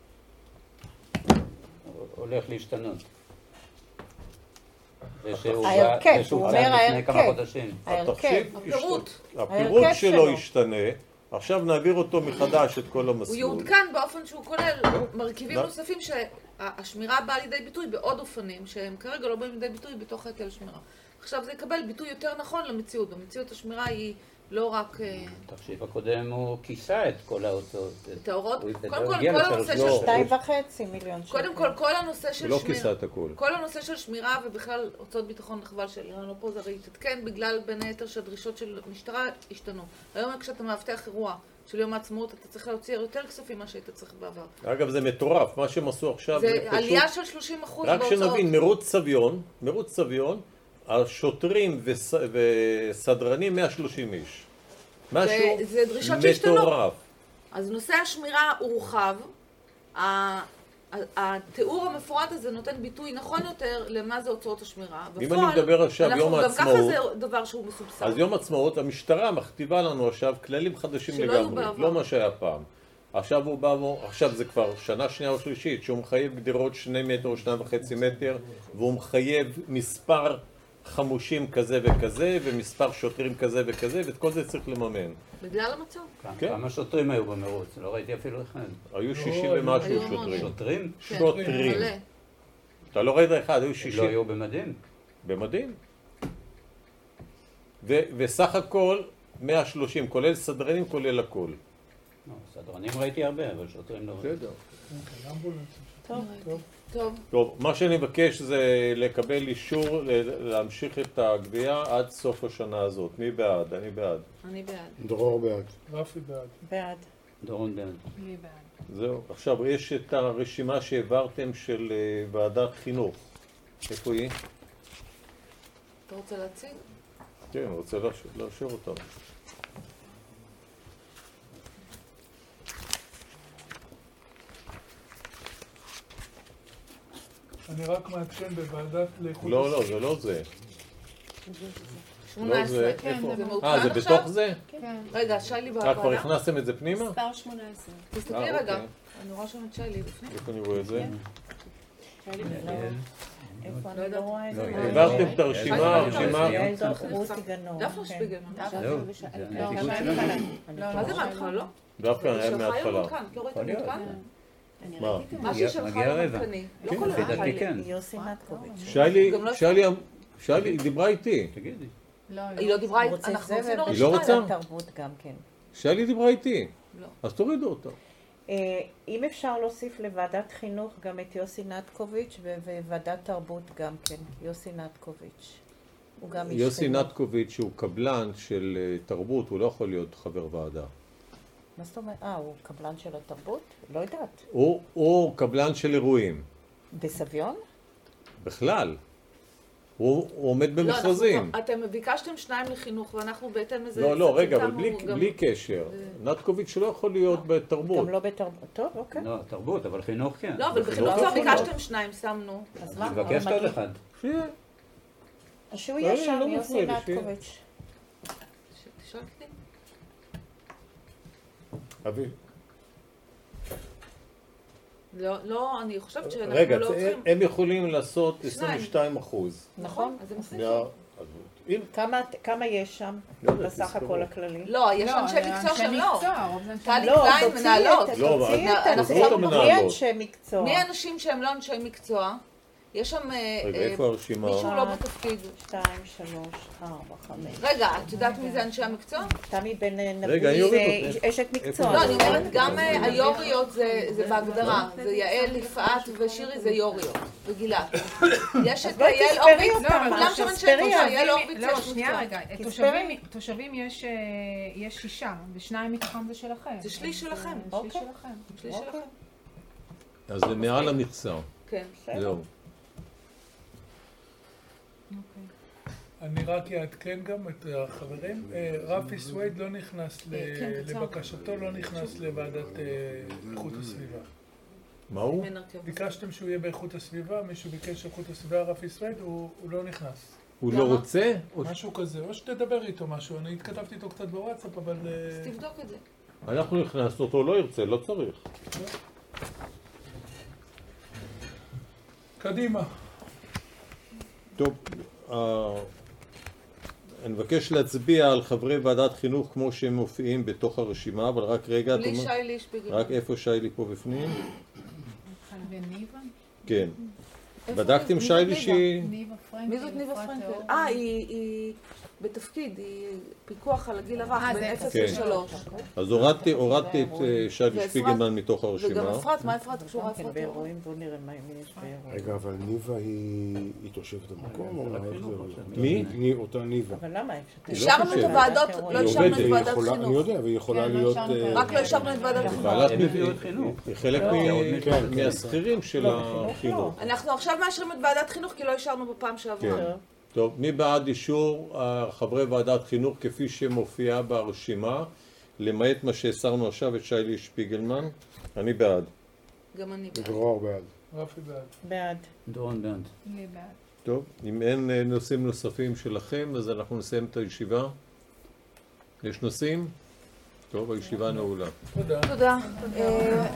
הולך להשתנות. ההרכב, הוא אומר ההרכב. הפירוט. הפירוט שלו ישתנה, עכשיו נעביר אותו מחדש את כל המסלול. הוא יעודכן באופן שהוא כולל מרכיבים נוספים שהשמירה באה לידי ביטוי בעוד אופנים, שהם כרגע לא באים לידי ביטוי בתוך היטל שמירה. עכשיו זה יקבל ביטוי יותר נכון למציאות. במציאות השמירה היא לא רק... התחשיב הקודם הוא כיסה את כל ההוצאות. את ההוראות? קודם כל, כל הנושא של... שתיים וחצי מיליון שקל. קודם כל, כל הנושא של שמירה... לא כיסה את הכל. כל הנושא של שמירה ובכלל הוצאות ביטחון חבל של אילן פה זה הרי התעדכן בגלל בין היתר שהדרישות של משטרה השתנו. היום כשאתה מאבטח אירוע של יום העצמאות, אתה צריך להוציא יותר כספים מה שהיית צריך בעבר. אגב, זה מטורף. מה שהם עשו עכשיו... זה עלייה של שלושים אחוז בהוצאות. רק שנבין, מרוץ סביון, מרוץ סביון, השוטרים וסדרנים מאה ושלושים איש. משהו זה דרישות מטורף. אז נושא השמירה הורחב, התיאור המפורט הזה נותן ביטוי נכון יותר למה זה הוצאות השמירה. אם אני מדבר עכשיו יום העצמאות, גם ככה זה דבר שהוא מסובסד. אז יום העצמאות, המשטרה מכתיבה לנו עכשיו כללים חדשים לגמרי, לא מה שהיה פעם. עכשיו הוא בא, עכשיו זה כבר שנה שנייה או שלישית, שהוא מחייב גדרות שני מטר או שניים וחצי מטר, והוא מחייב מספר חמושים כזה וכזה, ומספר שוטרים כזה וכזה, ואת כל זה צריך לממן. בגלל המצב. כמה שוטרים היו במרוץ? לא ראיתי אפילו אחד. היו שישים ומשהו שוטרים. שוטרים? שוטרים. אתה לא ראית אחד, היו שישים. לא היו במדים? במדים. וסך הכל מאה ושלושים, כולל סדרנים, כולל הכל. סדרנים ראיתי הרבה, אבל שוטרים לא ראיתי. טוב, טוב. טוב. טוב, מה שאני מבקש זה לקבל אישור להמשיך את הגבייה עד סוף השנה הזאת. מי בעד? אני בעד. אני בעד. דרור בעד. רפי בעד. בעד. דורון בעד. מי בעד. זהו. עכשיו, יש את הרשימה שהעברתם של ועדת חינוך. איפה היא? אתה רוצה להציג? כן, אני רוצה לאשר אותה. אני רק מעדכן בוועדת לאיכות... לא, לא, זה לא זה. שמונה עשרה, כן, זה מעודכן עכשיו? אה, זה בתוך זה? כן. רגע, שיילי בוועדה. כבר הכנסתם את זה פנימה? מספר שמונה עשרה. תסתכלי רגע, אני רואה שם את שיילי בפנים. איפה אני רואה את זה? שיילי בפנים. איפה אני לא רואה את זה? העברתם את הרשימה, הרשימה... דפנה שפיגלמן. זהו. מה זה מההתחלה, לא? דווקא היה מההתחלה. לא ראית מעודכן? מה? מה ששלך היה מעודכני. לא כל כן. יוסי נטקוביץ'. שיילי, שיילי, שיילי, היא דיברה איתי. תגידי. היא לא דיברה איתי, אנחנו עשינו היא לא רוצה? תרבות גם כן. שיילי דיברה איתי. לא. אז תורידו אותה. אם אפשר להוסיף לוועדת חינוך גם את יוסי נטקוביץ' וועדת תרבות גם כן, יוסי נטקוביץ'. הוא גם איש יוסי נטקוביץ' הוא קבלן של תרבות, הוא לא יכול להיות חבר ועדה. מה זאת אומרת? אה, הוא קבלן של התרבות? לא יודעת. הוא, הוא קבלן של אירועים. בסביון? בכלל. הוא, הוא עומד במכרזים. לא, אתם ביקשתם שניים לחינוך ואנחנו בהתאם לזה... לא, לא, רגע, אבל בלי, גם... בלי קשר. נטקוביץ' לא יכול להיות לא. בתרבות. גם לא בתרבות. טוב, אוקיי. לא, תרבות, אבל חינוך כן. לא, אבל בחינוך כבר ביקשתם שניים, שמנו. אז מה? מבקש עוד אחד. שיהיה. אז שהוא יהיה שם, יוסי נטקוביץ'. תשאלתי. אבי. לא, לא, אני חושבת שאנחנו רגע, לא צריכים... הם יכולים לעשות עשרים ושתיים אחוז. נכון. אז הם עושים. כמה יש שם בסך הכל הכללי? לא, יש אנשי מקצוע שם לא. טלי לא, קליין, מנהלות. תוציאי את מי אנשי מקצוע? מי האנשים שהם לא אנשי מקצוע? יש שם מישהו לא בתפקיד. שתיים, שלוש, ארבע, חמש. רגע, את יודעת מי זה אנשי המקצוע? תמי בן נבוי זה אשת מקצוע. לא, אני אומרת, גם היוריות זה בהגדרה. זה יעל, יפעת ושירי זה יוריות. וגילת. יש את יעל אורביץ, כולם שם אנשי מקצוע, יעל אורביץ לא, שנייה רגע. תושבים יש שישה, ושניים מתוכם זה שלכם. זה שליש שלכם. שליש שלכם. שליש שלכם. אז זה מעל המכסה. כן. זהו. אני רק אעדכן גם את החברים. רפי סווייד לא נכנס, לבקשתו לא נכנס לוועדת איכות הסביבה. מה הוא? ביקשתם שהוא יהיה באיכות הסביבה, מישהו ביקש איכות הסביבה, רפי סווייד, הוא לא נכנס. הוא לא רוצה? משהו כזה, או שתדבר איתו משהו, אני התכתבתי איתו קצת בוואטסאפ, אבל... אז תבדוק את זה. אנחנו נכנסנו אותו, לא ירצה, לא צריך. קדימה. טוב, אני מבקש להצביע על חברי ועדת חינוך כמו שהם מופיעים בתוך הרשימה, אבל רק רגע... בלי שיילי שפיגלמן. רק איפה שיילי פה בפנים? וניבה? כן. בדקתם שיילי שהיא... ניבה פרנקל. מי זאת ניבה פרנקל? אה, היא בתפקיד, היא פיקוח על הגיל הרך בין אפס לשלוש. אז הורדתי את שיילי שפיגלמן מתוך הרשימה. וגם אפרת, מה אפרת קשורה אפרת? באירועים, בואו נראה מה יש באירועים. רגע, אבל ניבה היא תושבת המקום? מי? אותה ניבה. אבל למה? אישרנו את הוועדות, לא אישרנו את ועדת חינוך. אני יודע, והיא יכולה להיות... רק לא אישרנו את ועדת חינוך. היא חלק מהשכירים של החינוך. אנחנו עכשיו מאשרים את ועדת חינוך כי לא אישרנו בפעם שעברה. טוב, מי בעד אישור חברי ועדת חינוך כפי שמופיעה ברשימה, למעט מה שהסרנו עכשיו את שיילי שפיגלמן? אני בעד. גם אני בעד. דרור בעד. רפי בעד. בעד. דורון בעד. אני בעד. טוב, אם אין נושאים נוספים שלכם, אז אנחנו נסיים את הישיבה. יש נושאים? טוב, הישיבה נעולה. תודה. תודה.